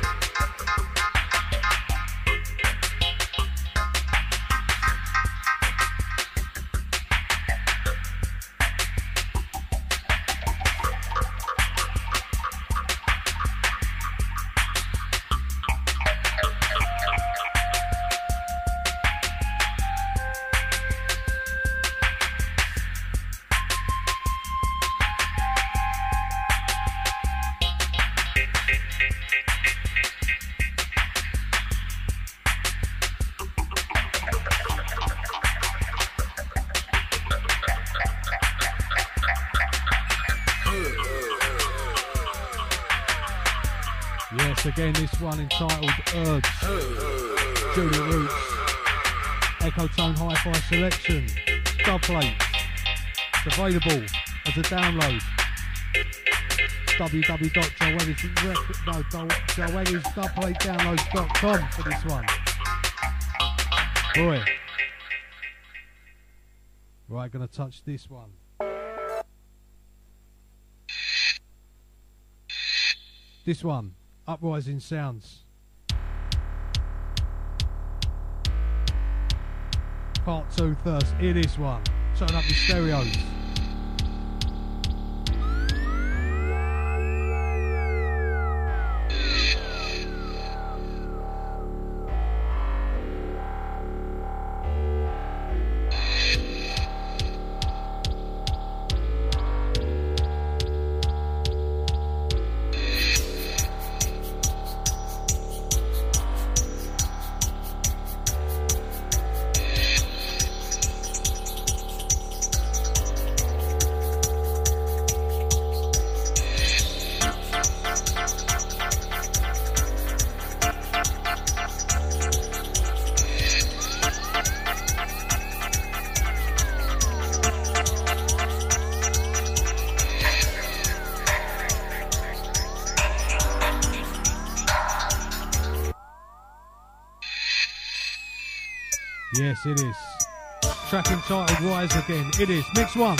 Again, this one entitled Herbs, Julia Roots, Echo Tone Hi-Fi Selection, dubplate. It's available as a download. w w w dot joelis dubplate downloads dot com for this one. Boy. Right, gonna touch this one. This one. Uprising Sounds. Part two Thirst. Hear this one. Turn up your stereos. Yes, it is. Track entitled Rise Again. It is. Mix one.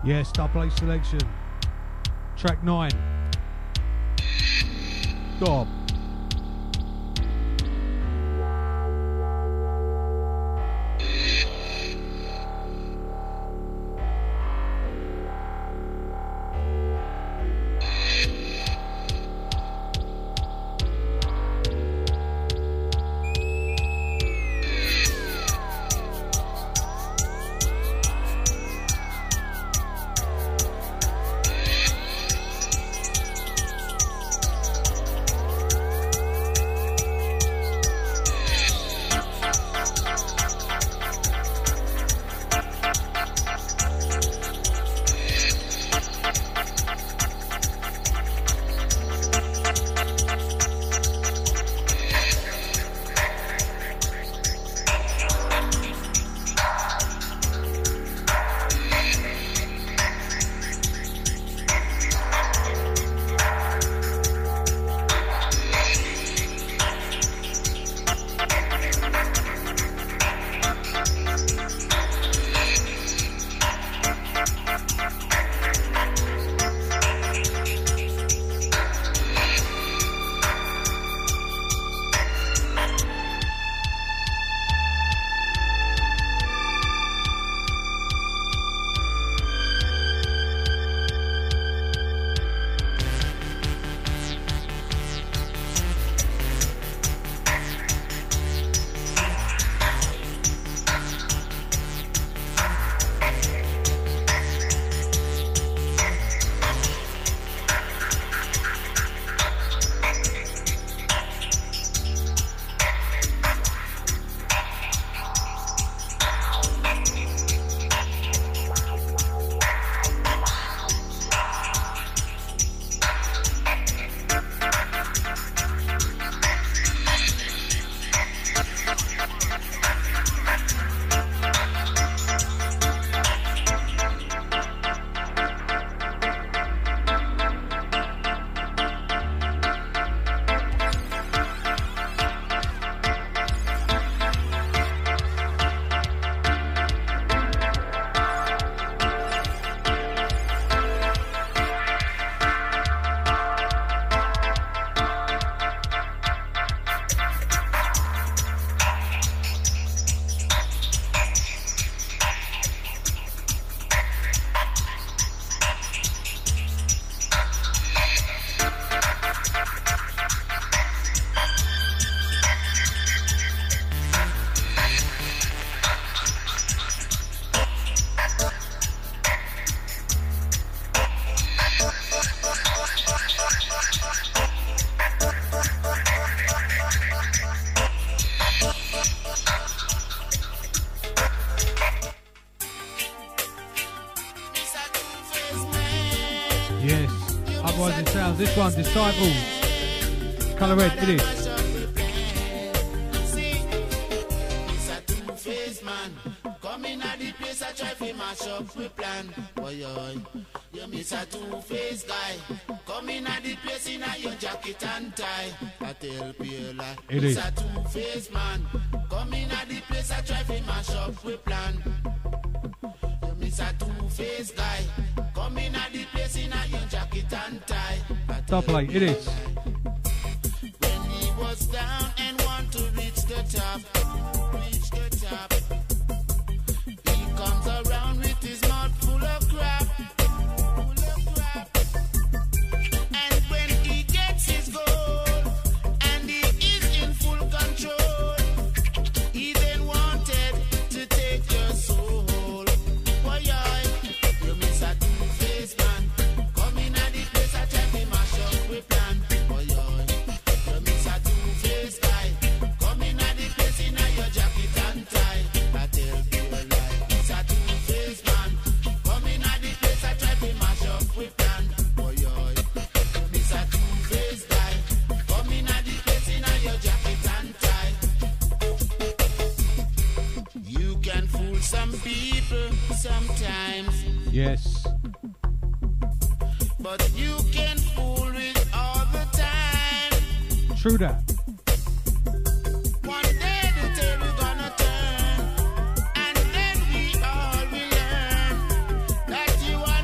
Yes, double eight selection. Track nine. Gob. Uprising Sounds. This one, Disciples. Colour Red, it is. You miss a two-faced guy. Come in at the place in a your jacket and tie. I tell you like it is. Miss a two-faced man. Come in at the place I try to mash up with plan. You miss a two-faced guy. Come in at the place in a your jacket and tie. Double eight, it is. When he was down and want to reach the top, reach the top. He comes around with his mouth full of crap. Sometimes, yes, but you can fool it all the time. True that. One day the table gonna turn, and then we all will learn that you are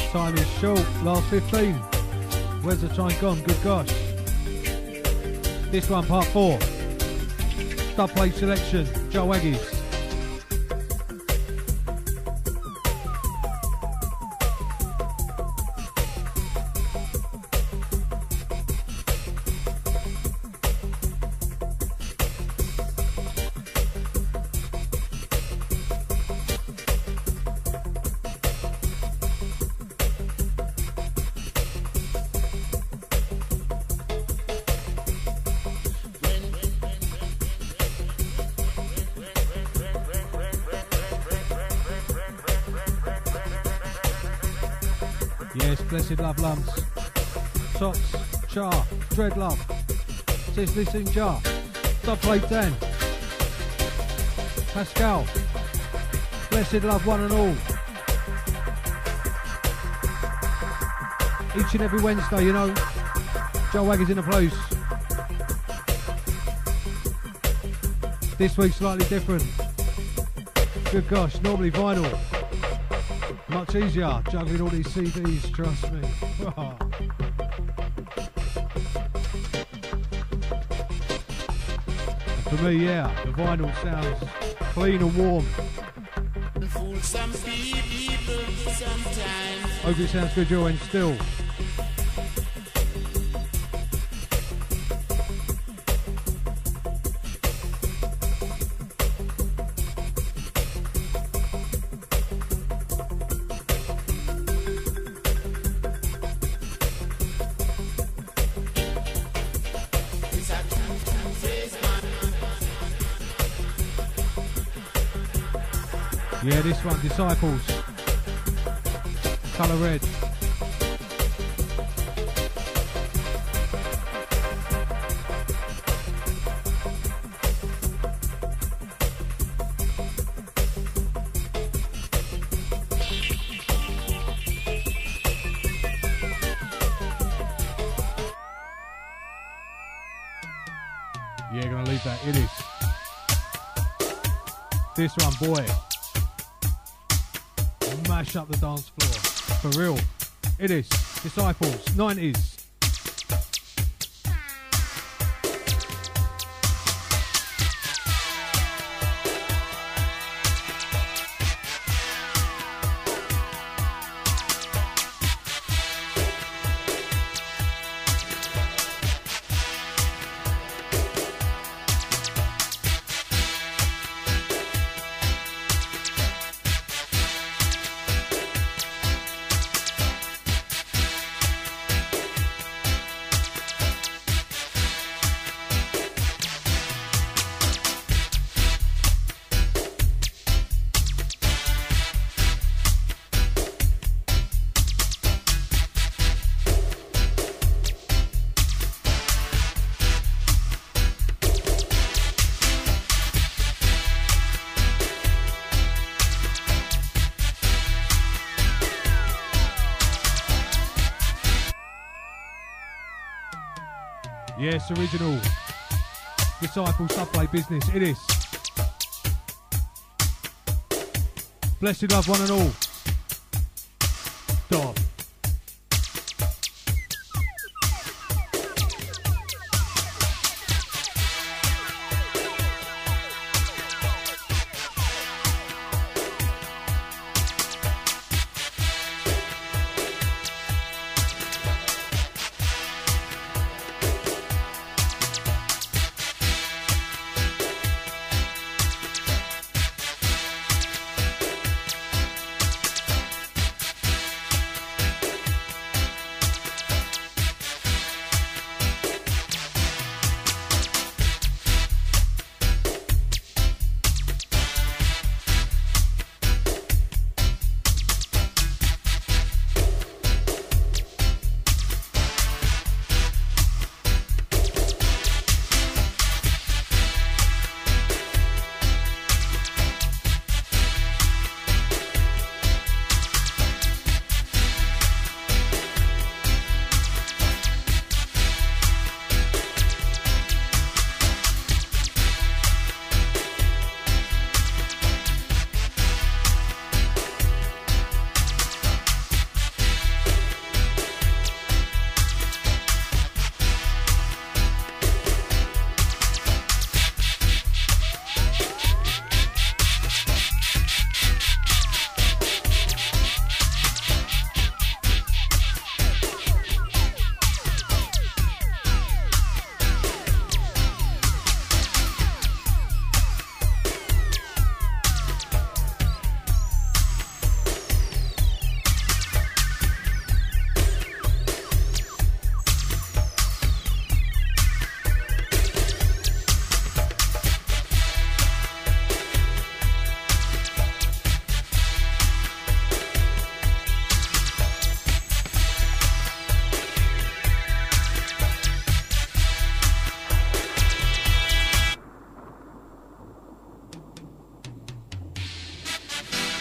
Time is short. Last fifteen. Where's the time gone? Good gosh. This one, part four. Dub plate selection. Joe Aggies. Blessed Love Lumps, Socks, Char, Dread Love, Sis Listen Jar, Dub Plate Dan, Pascal, Blessed Love one and all. Each and every Wednesday, you know, Joe Waggy's in the place. This week slightly different. Good gosh, normally vinyl. Much easier juggling all these C Ds, trust me. For me, yeah, the vinyl sounds clean and warm. Hope it sounds good, your end still. Yeah, this one, Disciples, Colour Red. Yeah, gonna leave that, it is. This one, boy. Mash up the dance floor. For real. It is. Disciples, nineties. Yes, original. Disciple Subway Business, it is. Blessed Love one and all. Dog.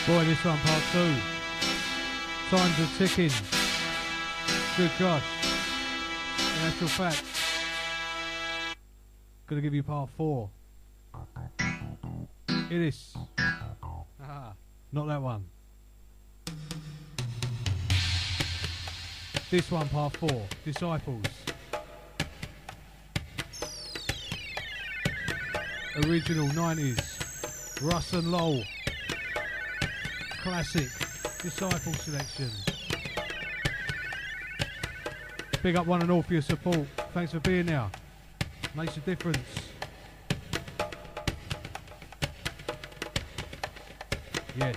Boy, this one part two. Times are ticking. Good gosh. In actual fact, gonna give you part four. It is. Aha. Not that one. This one, part four. Disciples. Original nineties. Russ and Lowell. Classic. Disciple selection. Big up one and all for your support. Thanks for being there. Makes a difference. Yes.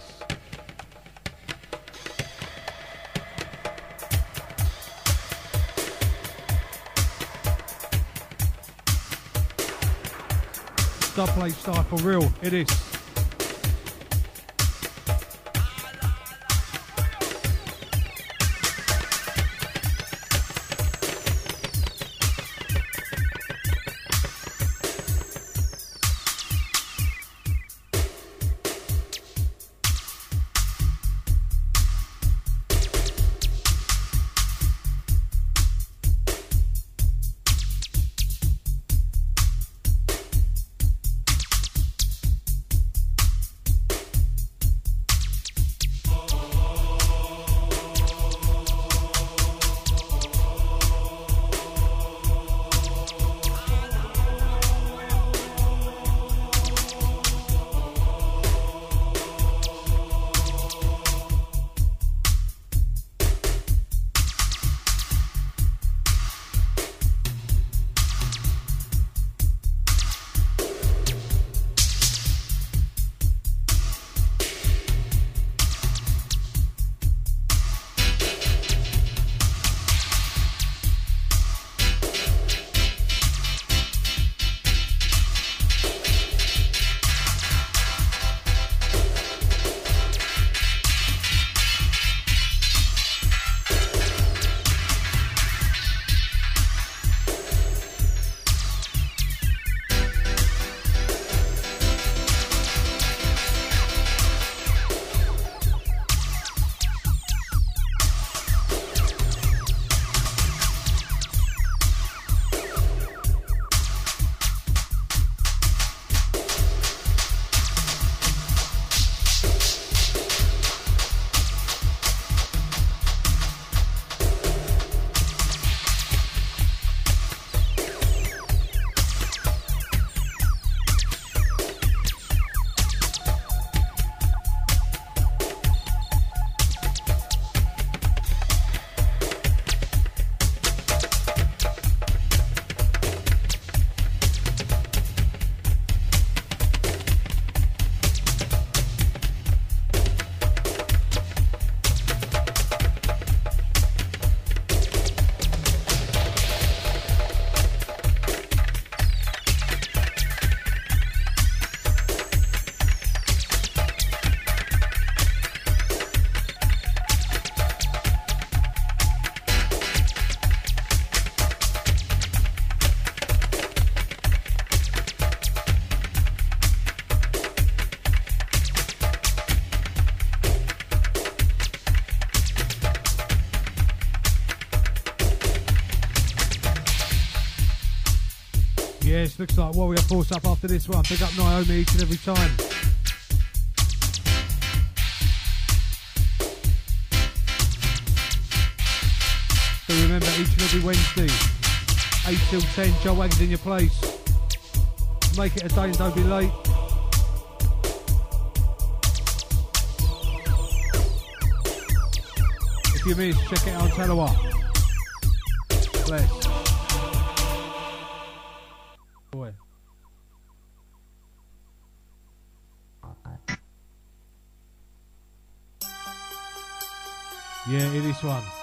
Dubplate style for real, it is. Yes, looks like Warrior Force up after this one. Big up Naomi each and every time. So remember, each and every Wednesday, eight till ten, Joe Wagon's in your place. Make it a day and don't be late. If you miss, check it out on Talawa. Bless. Boy. Yeah, it is one.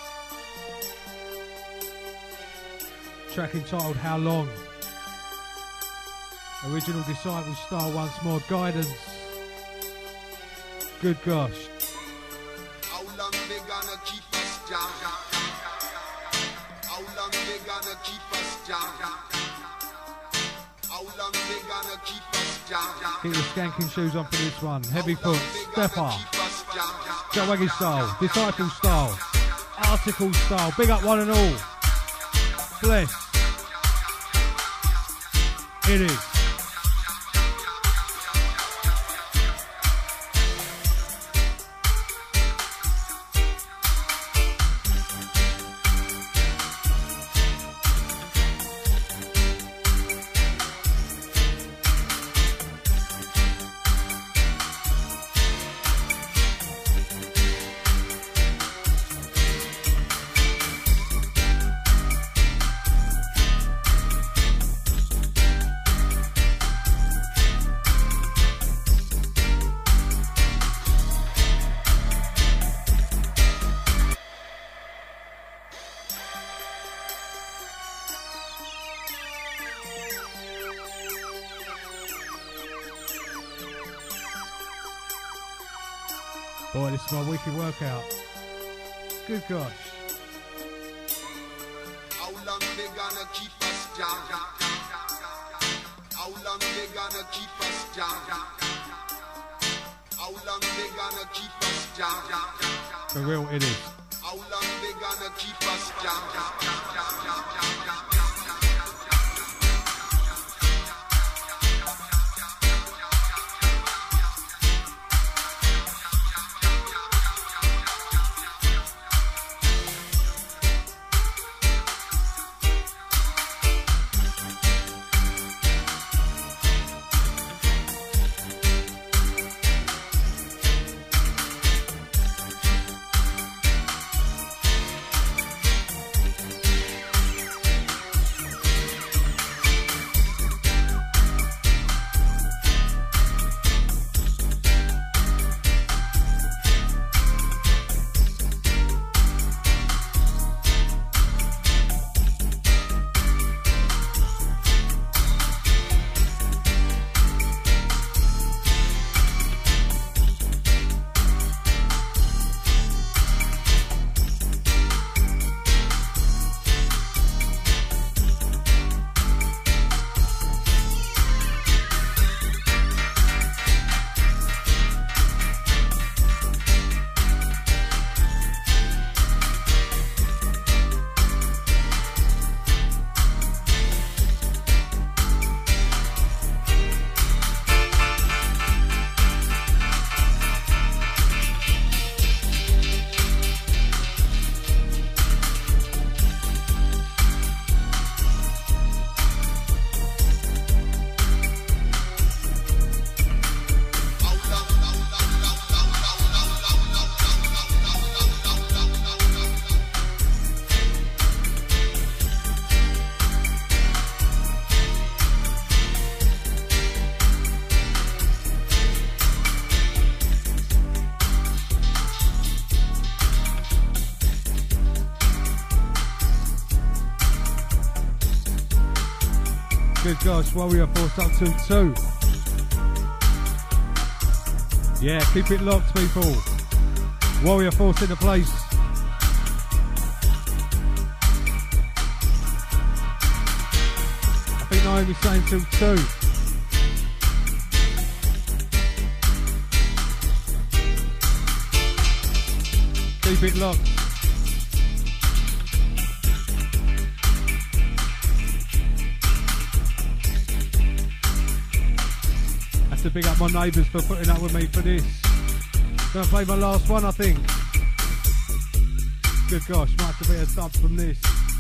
Track entitled How Long? Original Disciple style once more. Guidance. Good gosh. How long they gonna keep us down? How long they gonna keep us down? How long they gonna keep us down? Get your skanking shoes on for this one. Heavy foot, stepper, Joe Waggy style, disciple style, article style. Big up one and all. Bless. It is. Boy, this is my weekly workout. Good gosh. How long they gonna keep us down? How long they gonna keep us down? How long they gonna keep us down? For real, it is. How long they gonna keep us down? Good gosh, Warrior Force up to two. Yeah, keep it locked, people. Warrior Force in the place. I think Naomi's saying till two. Keep it locked. To big up my neighbours for putting up with me for this. Gonna play my last one, I think. Good gosh, might have to be a dub from this.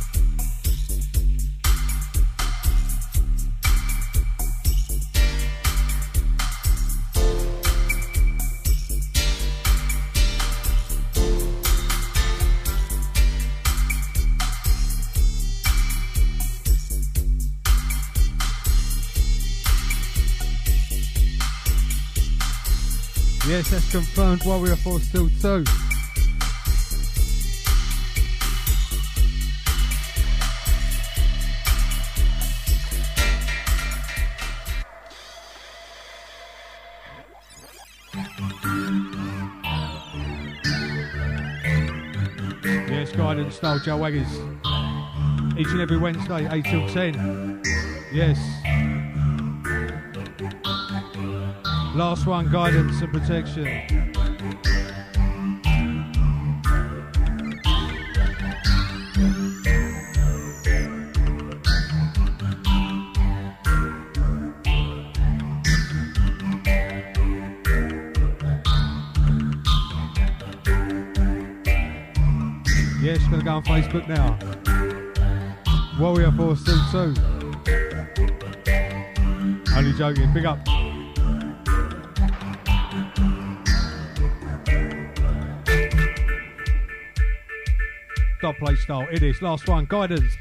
Yes, that's confirmed. Warrior Force still two. Yes, Guidance Style Joe Waggers. Each and every Wednesday, eight till ten. Yes. Last one, guidance and protection. Yeah, she's gonna go on Facebook now. Warrior Force two two. Only joking, big up. Dot play style, it is. Last one, guidance.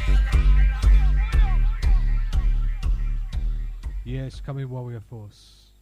Yes, coming Warrior Force.